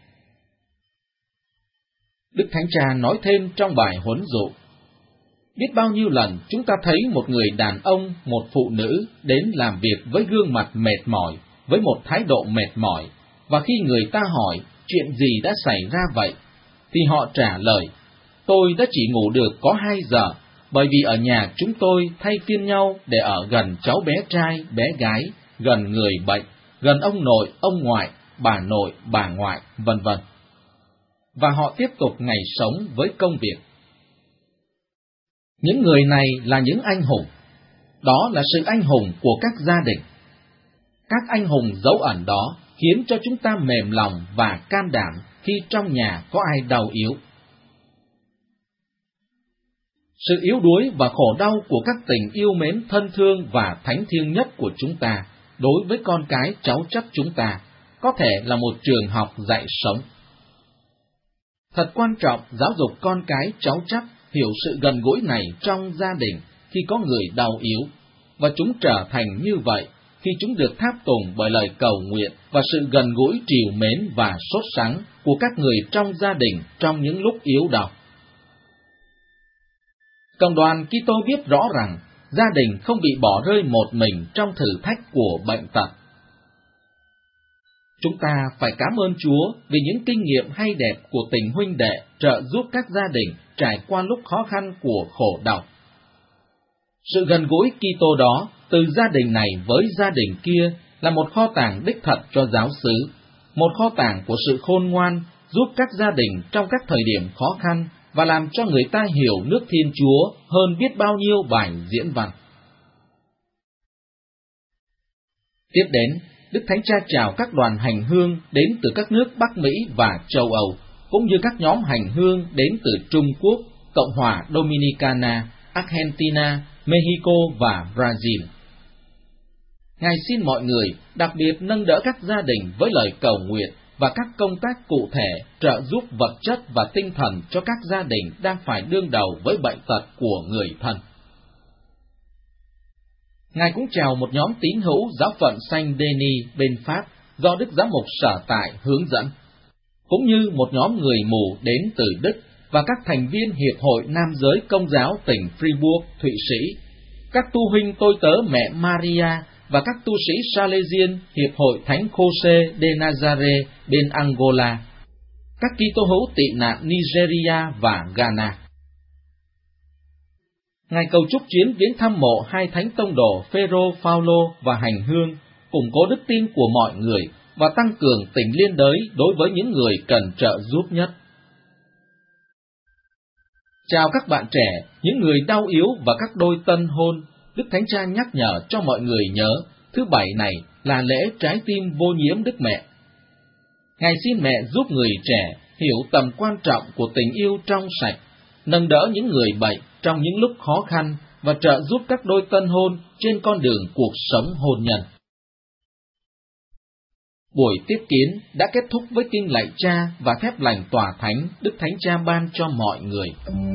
Đức Thánh Cha nói thêm trong bài huấn dụ, biết bao nhiêu lần chúng ta thấy một người đàn ông, một phụ nữ đến làm việc với gương mặt mệt mỏi, với một thái độ mệt mỏi, và khi người ta hỏi chuyện gì đã xảy ra vậy, thì họ trả lời, tôi đã chỉ ngủ được có hai giờ, bởi vì ở nhà chúng tôi thay phiên nhau để ở gần cháu bé trai, bé gái, gần người bệnh, gần ông nội, ông ngoại, bà nội, bà ngoại, vân vân. Và họ tiếp tục ngày sống với công việc. Những người này là những anh hùng. Đó là sự anh hùng của các gia đình. Các anh hùng dấu ẩn đó khiến cho chúng ta mềm lòng và can đảm khi trong nhà có ai đau yếu. Sự yếu đuối và khổ đau của các tình yêu mến thân thương và thánh thiêng nhất của chúng ta đối với con cái cháu chắt chúng ta có thể là một trường học dạy sống. Thật quan trọng giáo dục con cái cháu chắt hiểu sự gần gũi này trong gia đình khi có người đau yếu, và chúng trở thành như vậy khi chúng được tháp tùng bởi lời cầu nguyện và sự gần gũi trìu mến và sốt sắng của các người trong gia đình trong những lúc yếu đau. Cộng đoàn Kitô biết rõ rằng gia đình không bị bỏ rơi một mình trong thử thách của bệnh tật. Chúng ta phải cảm ơn Chúa vì những kinh nghiệm hay đẹp của tình huynh đệ trợ giúp các gia đình trải qua lúc khó khăn của khổ đau. Sự gần gũi Kitô đó từ gia đình này với gia đình kia là một kho tàng đích thật cho giáo xứ, một kho tàng của sự khôn ngoan giúp các gia đình trong các thời điểm khó khăn và làm cho người ta hiểu nước Thiên Chúa hơn biết bao nhiêu bài diễn văn. Tiếp đến, Đức Thánh Cha chào các đoàn hành hương đến từ các nước Bắc Mỹ và châu Âu, cũng như các nhóm hành hương đến từ Trung Quốc, Cộng hòa Dominicana, Argentina, Mexico và Brazil. Ngài xin mọi người đặc biệt nâng đỡ các gia đình với lời cầu nguyện và các công tác cụ thể trợ giúp vật chất và tinh thần cho các gia đình đang phải đương đầu với bệnh tật của người thân. Ngài cũng chào một nhóm tín hữu giáo phận Saint Denis bên Pháp do Đức Giám mục sở tại hướng dẫn, cũng như một nhóm người mù đến từ Đức và các thành viên Hiệp hội Nam giới Công giáo tỉnh Fribourg, Thụy Sĩ, các tu huynh tôi tớ mẹ Maria và các tu sĩ Salesian Hiệp hội Thánh Jose de Nazareth bên Angola, các Kitô hữu tị nạn Nigeria và Ghana. Ngài cầu chúc chuyến viếng thăm mộ hai thánh tông đồ Phêrô Phaolô và hành hương củng cố đức tin của mọi người và tăng cường tình liên đới đối với những người cần trợ giúp nhất. Chào các bạn trẻ, những người đau yếu và các đôi tân hôn. Đức Thánh Cha nhắc nhở cho mọi người nhớ, thứ Bảy này là lễ trái tim vô nhiễm Đức Mẹ. Ngài xin mẹ giúp người trẻ hiểu tầm quan trọng của tình yêu trong sạch, nâng đỡ những người bệnh trong những lúc khó khăn và trợ giúp các đôi tân hôn trên con đường cuộc sống hôn nhân. Buổi tiếp kiến đã kết thúc với kinh lạy Cha và thép lành tòa thánh Đức Thánh Cha ban cho mọi người.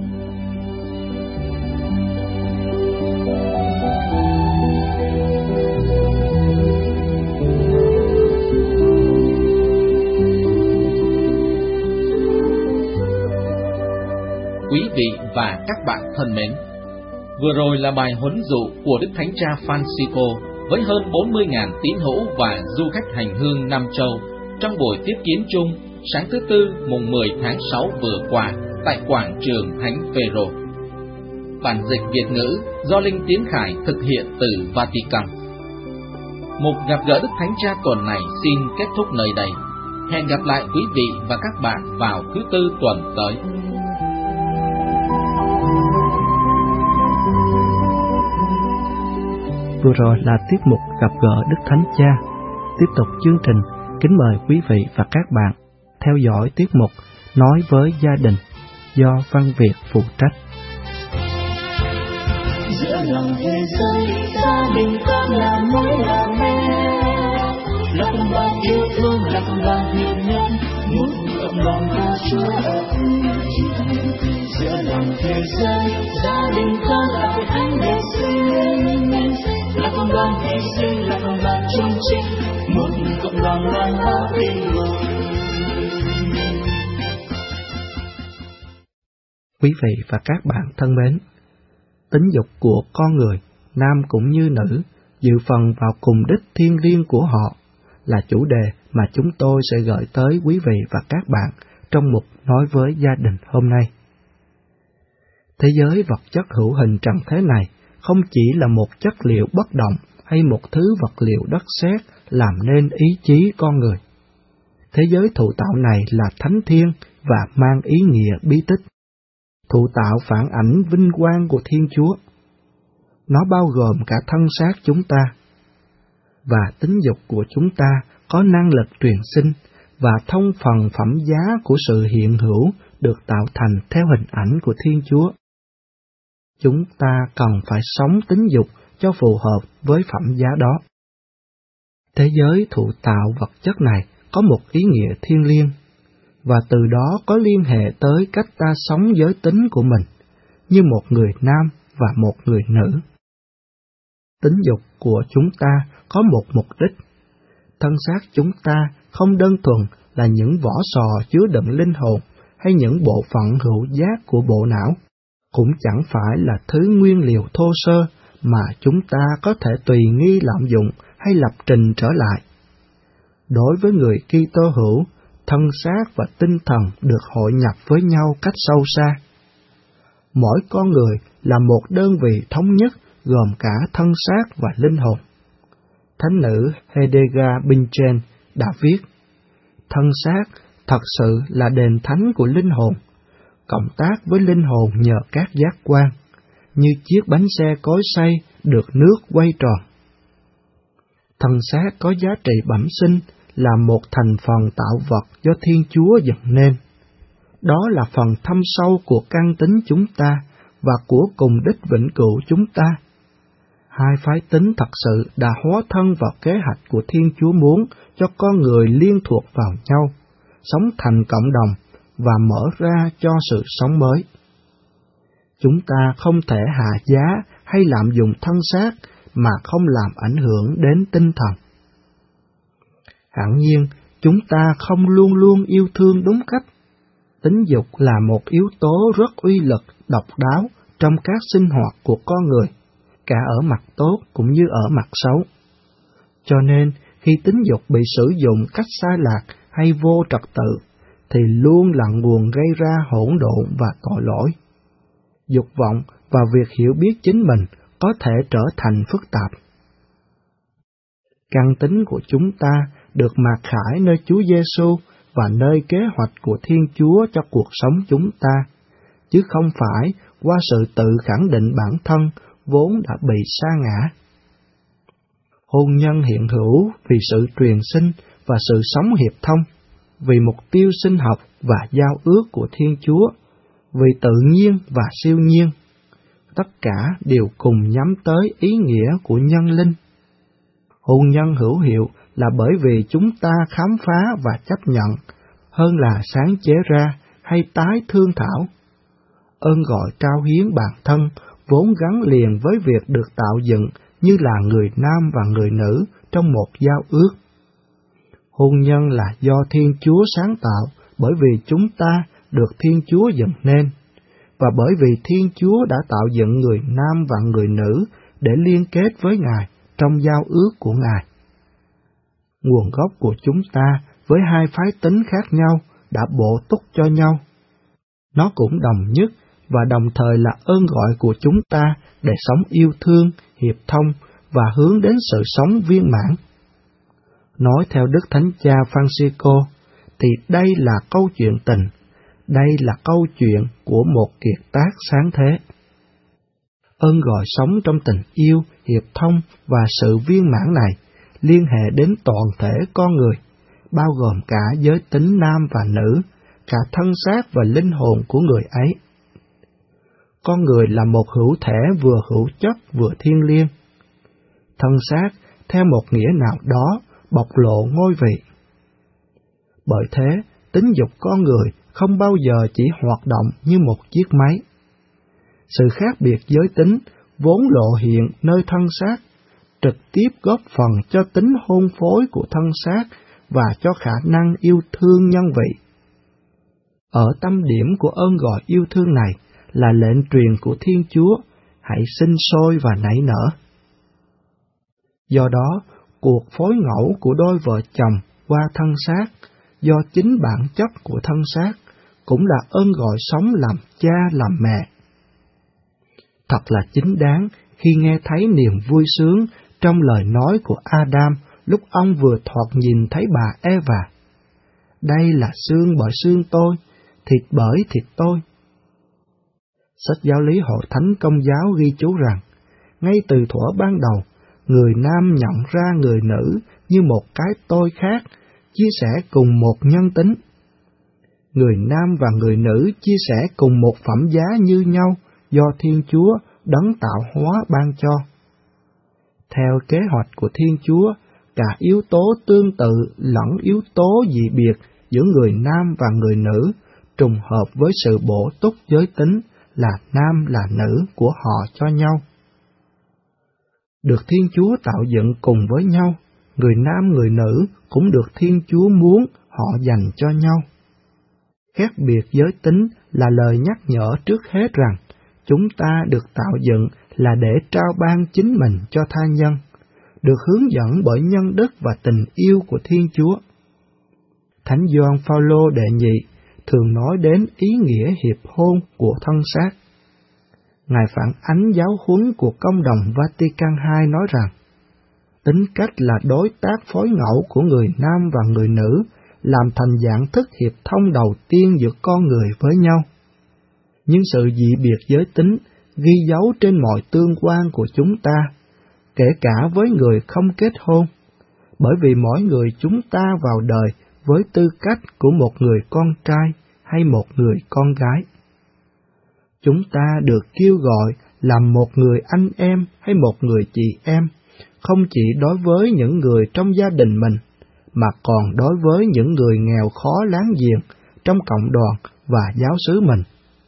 Quý vị và các bạn thân mến, vừa rồi là bài huấn dụ của Đức Thánh Cha Francisco với hơn bốn mươi nghìn tín hữu và du khách hành hương Nam Châu trong buổi tiếp kiến chung sáng thứ Tư mùng mười tháng sáu vừa qua tại quảng trường Thánh Phêrô. Bản dịch Việt ngữ do Linh Tiến Khải thực hiện từ Vatican. Mục gặp gỡ Đức Thánh Cha tuần này xin kết thúc nơi đây. Hẹn gặp lại quý vị và các bạn vào thứ Tư tuần tới. Vừa rồi là tiết mục gặp gỡ Đức Thánh Cha. Tiếp tục chương trình, kính mời quý vị và các bạn theo dõi tiết mục Nói với gia đình do Văn Việt phụ trách. Giữa lòng thế giới, gia đình con là mối là mẹ, là con bao yêu thương, là con bao hiền nhân, muốn cộng lòng của Chúa ở giữa lòng thế giới, gia đình con là một ánh đèn xuyên, là con bao hy sinh, là con bao trung trinh, muốn cộng lòng loan báo tình người. Quý vị và các bạn thân mến, tính dục của con người, nam cũng như nữ, dự phần vào cùng đích thiêng liêng của họ là chủ đề mà chúng tôi sẽ gửi tới quý vị và các bạn trong mục Nói với gia đình hôm nay. Thế giới vật chất hữu hình trần thế này không chỉ là một chất liệu bất động hay một thứ vật liệu đất sét làm nên ý chí con người. Thế giới thụ tạo này là thánh thiêng và mang ý nghĩa bí tích. Thụ tạo phản ảnh vinh quang của Thiên Chúa. Nó bao gồm cả thân xác chúng ta. Và tính dục của chúng ta có năng lực truyền sinh và thông phần phẩm giá của sự hiện hữu được tạo thành theo hình ảnh của Thiên Chúa. Chúng ta cần phải sống tính dục cho phù hợp với phẩm giá đó. Thế giới thụ tạo vật chất này có một ý nghĩa thiêng liêng, và từ đó có liên hệ tới cách ta sống giới tính của mình, như một người nam và một người nữ. Tính dục của chúng ta có một mục đích. Thân xác chúng ta không đơn thuần là những vỏ sò chứa đựng linh hồn hay những bộ phận hữu giác của bộ não, cũng chẳng phải là thứ nguyên liệu thô sơ mà chúng ta có thể tùy nghi lạm dụng hay lập trình trở lại. Đối với người Kitô hữu, thân xác và tinh thần được hội nhập với nhau cách sâu xa. Mỗi con người là một đơn vị thống nhất gồm cả thân xác và linh hồn. Thánh nữ Hildegard Bingen đã viết, thân xác thật sự là đền thánh của linh hồn, cộng tác với linh hồn nhờ các giác quan, như chiếc bánh xe cối xay được nước quay tròn. Thân xác có giá trị bẩm sinh là một thành phần tạo vật do Thiên Chúa dựng nên. Đó là phần thâm sâu của căn tính chúng ta và của cùng đích vĩnh cửu chúng ta. Hai phái tính thật sự đã hóa thân vào kế hoạch của Thiên Chúa muốn cho con người liên thuộc vào nhau, sống thành cộng đồng và mở ra cho sự sống mới. Chúng ta không thể hạ giá hay lạm dụng thân xác mà không làm ảnh hưởng đến tinh thần. Hẳn nhiên, chúng ta không luôn luôn yêu thương đúng cách. Tính dục là một yếu tố rất uy lực, độc đáo trong các sinh hoạt của con người, cả ở mặt tốt cũng như ở mặt xấu. Cho nên, khi tính dục bị sử dụng cách sai lạc hay vô trật tự, thì luôn là nguồn gây ra hỗn độn và tội lỗi. Dục vọng và việc hiểu biết chính mình có thể trở thành phức tạp. Căn tính của chúng ta được mặc khải nơi Chúa Giêsu và nơi kế hoạch của Thiên Chúa cho cuộc sống chúng ta, chứ không phải qua sự tự khẳng định bản thân vốn đã bị sa ngã. Hôn nhân hiện hữu vì sự truyền sinh và sự sống hiệp thông, vì mục tiêu sinh học và giao ước của Thiên Chúa, vì tự nhiên và siêu nhiên. Tất cả đều cùng nhắm tới ý nghĩa của nhân linh. Hôn nhân hữu hiệu là bởi vì chúng ta khám phá và chấp nhận, hơn là sáng chế ra hay tái thương thảo. Ơn gọi trao hiến bản thân vốn gắn liền với việc được tạo dựng như là người nam và người nữ trong một giao ước. Hôn nhân là do Thiên Chúa sáng tạo bởi vì chúng ta được Thiên Chúa dựng nên, và bởi vì Thiên Chúa đã tạo dựng người nam và người nữ để liên kết với Ngài trong giao ước của Ngài. Nguồn gốc của chúng ta với hai phái tính khác nhau đã bổ túc cho nhau. Nó cũng đồng nhất và đồng thời là ơn gọi của chúng ta để sống yêu thương, hiệp thông và hướng đến sự sống viên mãn. Nói theo Đức Thánh Cha Francisco, thì đây là câu chuyện tình, đây là câu chuyện của một kiệt tác sáng thế. Ơn gọi sống trong tình yêu, hiệp thông và sự viên mãn này liên hệ đến toàn thể con người, bao gồm cả giới tính nam và nữ, cả thân xác và linh hồn của người ấy. Con người là một hữu thể vừa hữu chất vừa thiêng liêng. Thân xác, theo một nghĩa nào đó, bộc lộ ngôi vị. Bởi thế, tính dục con người không bao giờ chỉ hoạt động như một chiếc máy. Sự khác biệt giới tính vốn lộ hiện nơi thân xác, trực tiếp góp phần cho tính hôn phối của thân xác và cho khả năng yêu thương nhân vị. Ở tâm điểm của ơn gọi yêu thương này là lệnh truyền của Thiên Chúa, hãy sinh sôi và nảy nở. Do đó, cuộc phối ngẫu của đôi vợ chồng qua thân xác, do chính bản chất của thân xác, cũng là ơn gọi sống làm cha làm mẹ. Thật là chính đáng khi nghe thấy niềm vui sướng trong lời nói của Adam lúc ông vừa thoạt nhìn thấy bà Eva. Đây là xương bởi xương tôi, thịt bởi thịt tôi. Sách giáo lý Hội Thánh Công giáo ghi chú rằng, ngay từ thuở ban đầu, người nam nhận ra người nữ như một cái tôi khác, chia sẻ cùng một nhân tính. Người nam và người nữ chia sẻ cùng một phẩm giá như nhau do Thiên Chúa đấng tạo hóa ban cho. Theo kế hoạch của Thiên Chúa, cả yếu tố tương tự lẫn yếu tố dị biệt giữa người nam và người nữ trùng hợp với sự bổ túc giới tính là nam là nữ của họ cho nhau. Được Thiên Chúa tạo dựng cùng với nhau, người nam người nữ cũng được Thiên Chúa muốn họ dành cho nhau. Khác biệt giới tính là lời nhắc nhở trước hết rằng chúng ta được tạo dựng là để trao ban chính mình cho tha nhân, được hướng dẫn bởi nhân đức và tình yêu của Thiên Chúa. Thánh Gioan Phaolô đệ nhị thường nói đến ý nghĩa hiệp hôn của thân xác. Ngài phản ánh giáo huấn của Công đồng Vatican hai nói rằng, tính cách là đối tác phối ngẫu của người nam và người nữ làm thành dạng thức hiệp thông đầu tiên giữa con người với nhau. Nhưng sự dị biệt giới tính ghi dấu trên mọi tương quan của chúng ta, kể cả với người không kết hôn, bởi vì mỗi người chúng ta vào đời với tư cách của một người con trai hay một người con gái. Chúng ta được kêu gọi làm một người anh em hay một người chị em, không chỉ đối với những người trong gia đình mình, mà còn đối với những người nghèo khó láng giềng trong cộng đoàn và giáo xứ mình.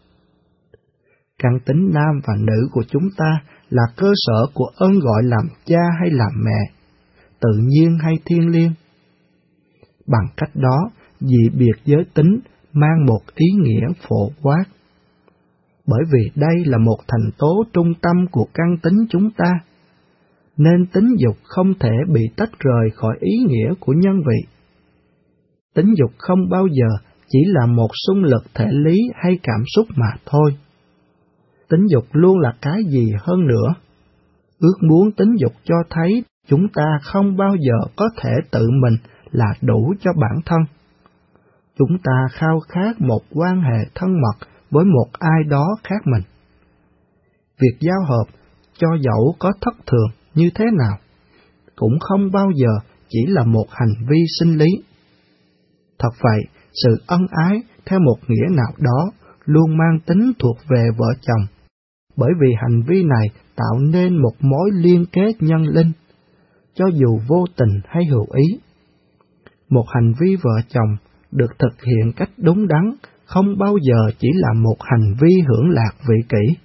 Căn tính nam và nữ của chúng ta là cơ sở của ơn gọi làm cha hay làm mẹ, tự nhiên hay thiêng liêng. Bằng cách đó, dị biệt giới tính mang một ý nghĩa phổ quát. Bởi vì đây là một thành tố trung tâm của căn tính chúng ta, nên tính dục không thể bị tách rời khỏi ý nghĩa của nhân vị. Tính dục không bao giờ chỉ là một xung lực thể lý hay cảm xúc mà thôi. Tính dục luôn là cái gì hơn nữa. Ước muốn tính dục cho thấy chúng ta không bao giờ có thể tự mình là đủ cho bản thân. Chúng ta khao khát một quan hệ thân mật với một ai đó khác mình. Việc giao hợp, cho dẫu có thất thường như thế nào, cũng không bao giờ chỉ là một hành vi sinh lý. Thật vậy, sự ân ái theo một nghĩa nào đó luôn mang tính thuộc về vợ chồng, bởi vì hành vi này tạo nên một mối liên kết nhân linh, cho dù vô tình hay hữu ý. Một hành vi vợ chồng được thực hiện cách đúng đắn không bao giờ chỉ là một hành vi hưởng lạc vị kỷ.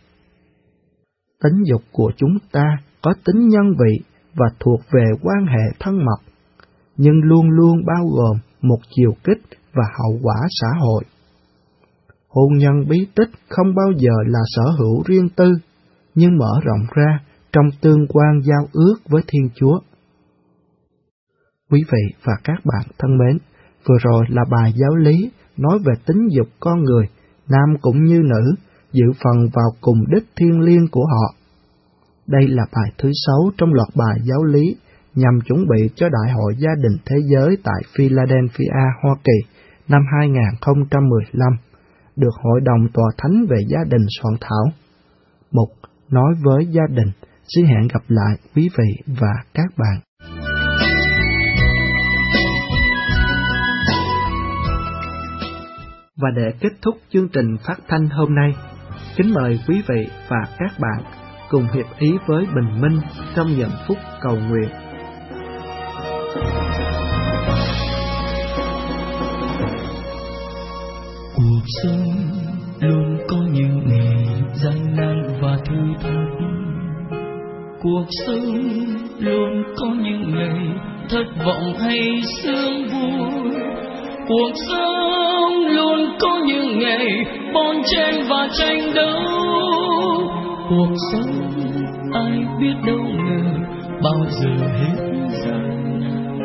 Tính dục của chúng ta có tính nhân vị và thuộc về quan hệ thân mật, nhưng luôn luôn bao gồm một chiều kích và hậu quả xã hội. Hôn nhân bí tích không bao giờ là sở hữu riêng tư, nhưng mở rộng ra trong tương quan giao ước với Thiên Chúa. Quý vị và các bạn thân mến, vừa rồi là bài giáo lý nói về tính dục con người, nam cũng như nữ, dự phần vào cùng đích thiêng liêng của họ. Đây là bài thứ sáu trong loạt bài giáo lý nhằm chuẩn bị cho Đại hội Gia đình Thế giới tại Philadelphia, Hoa Kỳ năm hai không một lăm, được Hội đồng Tòa Thánh về Gia đình soạn thảo. Mục nói với gia đình. Xin hẹn gặp lại quý vị và các bạn. Và để kết thúc chương trình phát thanh hôm nay, kính mời quý vị và các bạn cùng hiệp ý với Bình Minh trong những phút cầu nguyện. Cuộc sống luôn có những ngày gian nan và thử thách. Cuộc sống luôn có những ngày thất vọng hay sướng vui. Cuộc sống luôn có những ngày bon chen và tranh đấu. Cuộc sống ai biết đâu ngờ bao giờ hết gian nan.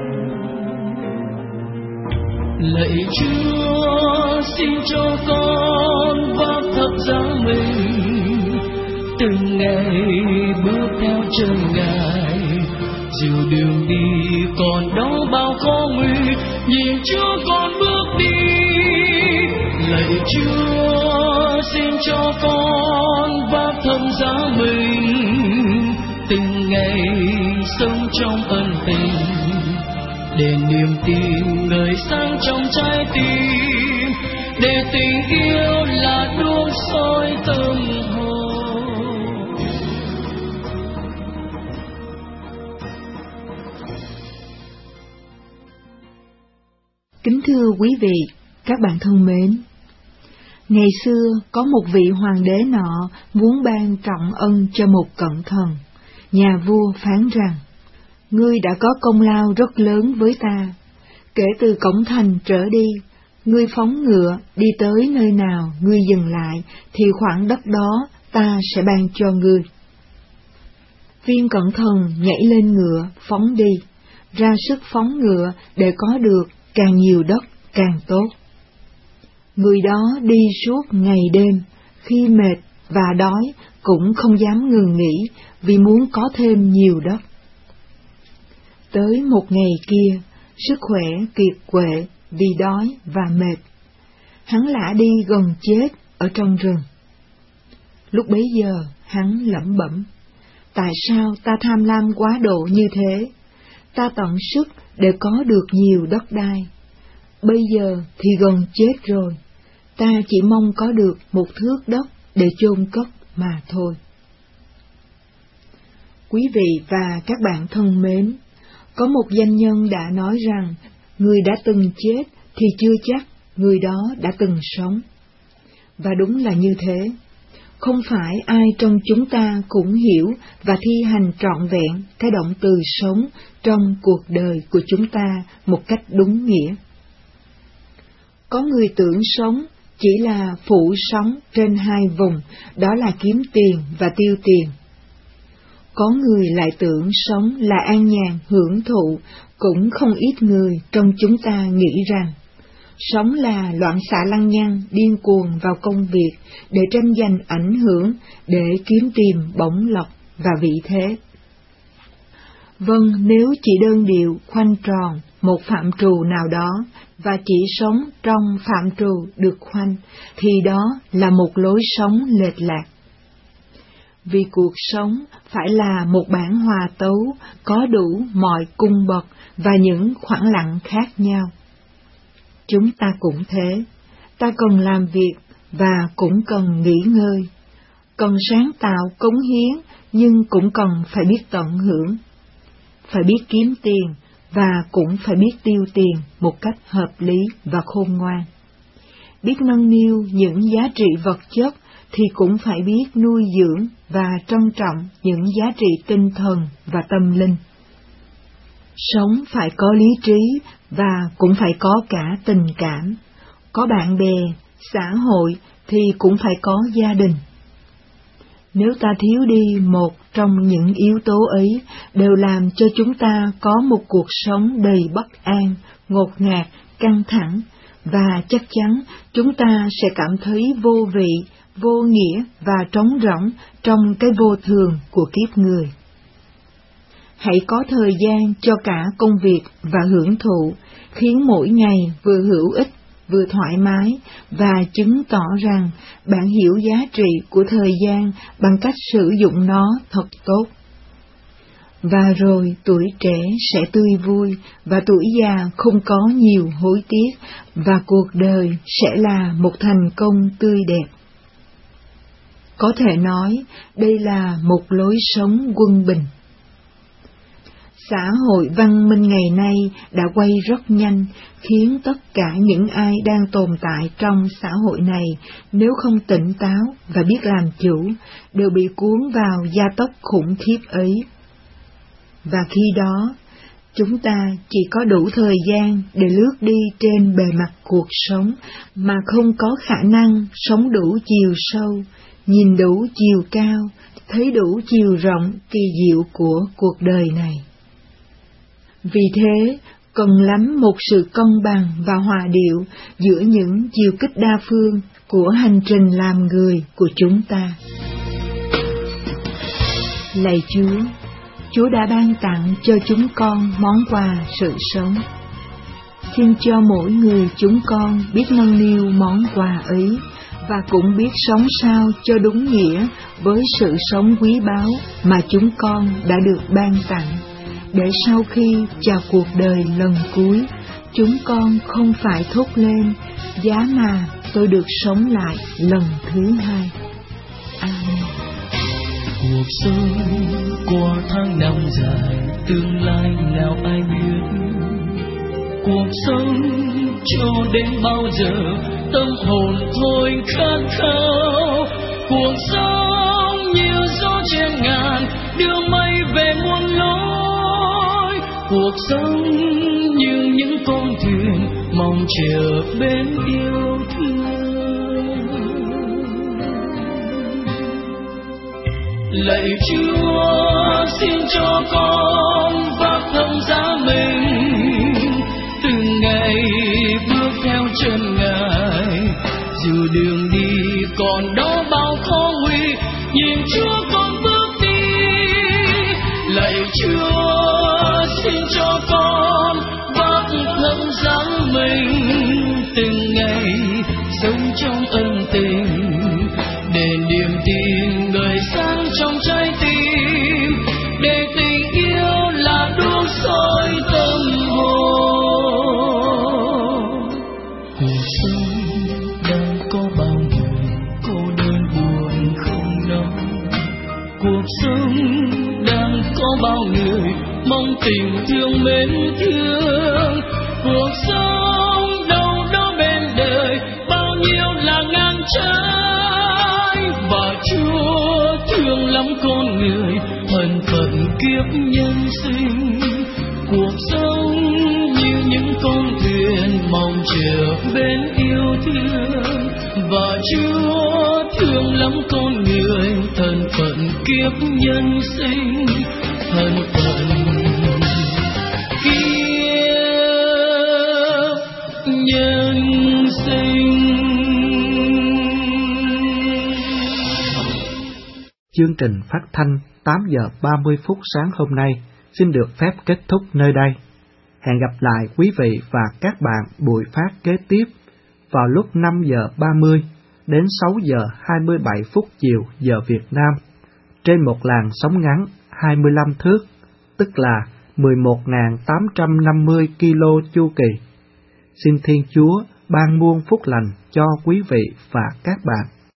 Lạy Chúa, xin cho con vác thập giá mình, từng ngày bước theo chân Ngài, dù đường đi còn đó bao khó nguy, nhìn Chúa con bước đi. Lạy Chúa, xin cho con vác thập giá mình, từng ngày sống trong ân tình, để niềm tin ngời sáng trong trái tim, để tình yêu là đuốc soi tâm hồn. Kính thưa quý vị, các bạn thân mến, ngày xưa có một vị hoàng đế nọ muốn ban trọng ân cho một cận thần. Nhà vua phán rằng: ngươi đã có công lao rất lớn với ta. Kể từ cổng thành trở đi, ngươi phóng ngựa đi tới nơi nào ngươi dừng lại, thì khoảng đất đó ta sẽ ban cho ngươi. Viên cận thần nhảy lên ngựa phóng đi, ra sức phóng ngựa để có được càng nhiều đất càng tốt. Người đó đi suốt ngày đêm, khi mệt và đói cũng không dám ngừng nghỉ vì muốn có thêm nhiều đất. Tới một ngày kia, sức khỏe kiệt quệ vì đói và mệt, hắn lả đi gần chết ở trong rừng. Lúc bấy giờ hắn lẩm bẩm: tại sao ta tham lam quá độ như thế? Ta tận sức để có được nhiều đất đai, bây giờ thì gần chết rồi, ta chỉ mong có được một thước đất để chôn cất mà thôi. Quý vị và các bạn thân mến, có một danh nhân đã nói rằng người đã từng chết thì chưa chắc người đó đã từng sống. Và đúng là như thế. Không phải ai trong chúng ta cũng hiểu và thi hành trọn vẹn cái động từ sống trong cuộc đời của chúng ta một cách đúng nghĩa. Có người tưởng sống chỉ là phủ sóng trên hai vùng, đó là kiếm tiền và tiêu tiền. Có người lại tưởng sống là an nhàn hưởng thụ, cũng không ít người trong chúng ta nghĩ rằng sống là loạn xạ lăng nhăng, điên cuồng vào công việc để tranh giành ảnh hưởng, để kiếm tìm bổng lộc và vị thế. Vâng, nếu chỉ đơn điệu khoanh tròn một phạm trù nào đó và chỉ sống trong phạm trù được khoanh, thì đó là một lối sống lệch lạc. Vì cuộc sống phải là một bản hòa tấu có đủ mọi cung bậc và những khoảng lặng khác nhau. Chúng ta cũng thế, ta cần làm việc và cũng cần nghỉ ngơi, cần sáng tạo cống hiến nhưng cũng cần phải biết tận hưởng, phải biết kiếm tiền và cũng phải biết tiêu tiền một cách hợp lý và khôn ngoan. Biết nâng niu những giá trị vật chất thì cũng phải biết nuôi dưỡng và trân trọng những giá trị tinh thần và tâm linh. Sống phải có lý trí và cũng phải có cả tình cảm, có bạn bè, xã hội thì cũng phải có gia đình. Nếu ta thiếu đi một trong những yếu tố ấy, đều làm cho chúng ta có một cuộc sống đầy bất an, ngột ngạt, căng thẳng, và chắc chắn chúng ta sẽ cảm thấy vô vị, vô nghĩa và trống rỗng trong cái vô thường của kiếp người. Hãy có thời gian cho cả công việc và hưởng thụ, khiến mỗi ngày vừa hữu ích, vừa thoải mái, và chứng tỏ rằng bạn hiểu giá trị của thời gian bằng cách sử dụng nó thật tốt. Và rồi tuổi trẻ sẽ tươi vui, và tuổi già không có nhiều hối tiếc, và cuộc đời sẽ là một thành công tươi đẹp. Có thể nói, đây là một lối sống quân bình. Xã hội văn minh ngày nay đã quay rất nhanh, khiến tất cả những ai đang tồn tại trong xã hội này, nếu không tỉnh táo và biết làm chủ, đều bị cuốn vào gia tốc khủng khiếp ấy. Và khi đó, chúng ta chỉ có đủ thời gian để lướt đi trên bề mặt cuộc sống, mà không có khả năng sống đủ chiều sâu, nhìn đủ chiều cao, thấy đủ chiều rộng kỳ diệu của cuộc đời này. Vì thế, cần lắm một sự cân bằng và hòa điệu giữa những chiều kích đa phương của hành trình làm người của chúng ta. Lạy Chúa, Chúa đã ban tặng cho chúng con món quà sự sống. Xin cho mỗi người chúng con biết nâng niu món quà ấy, và cũng biết sống sao cho đúng nghĩa với sự sống quý báu mà chúng con đã được ban tặng, để sau khi chào cuộc đời lần cuối, chúng con không phải thốt lên: giá mà tôi được sống lại lần thứ hai. Amen. Cuộc sống qua tháng năm dài, tương lai nào ai biết. Cuộc sống cho đến bao giờ, tâm hồn thôi khát khao. Cuộc sống như gió trên ngàn, đưa mây về muôn lối. Cuộc sống như những con thuyền mong chờ bên yêu thương. Lạy Chúa, xin cho con vác thâm giá mình, từng ngày bước theo chân Ngài, dù đường đi còn đó bao khó nguy, nhìn Chúa con bước đi. Lạy Chúa, xin cho con vác thấm dáng mình, từng ngày sống trong ân tình, để niềm tin người sáng trong trái tim, để tình yêu là đuốc soi tâm hồn. Cuộc sống đang có bao người cô đơn buồn không nói, cuộc sống đang có bao người mong tình thương mến thương, cuộc sống đâu đó bên đời bao nhiêu là ngang trái, và Chúa thương lắm con người thân phận kiếp nhân sinh. Cuộc sống như những con thuyền mong chờ bên yêu thương, và Chúa thương lắm con người thân phận kiếp nhân sinh, thân phận kiếp nhân sinh. Chương trình phát thanh tám giờ ba mươi phút sáng hôm nay xin được phép kết thúc nơi đây. Hẹn gặp lại quý vị và các bạn buổi phát kế tiếp vào lúc năm giờ ba mươi đến sáu giờ hai mươi bảy phút chiều giờ Việt Nam trên một làn sóng ngắn hai mươi lăm thước, tức là mười một nghìn tám trăm năm mươi ki lô chu kỳ. Xin Thiên Chúa ban muôn phúc lành cho quý vị và các bạn.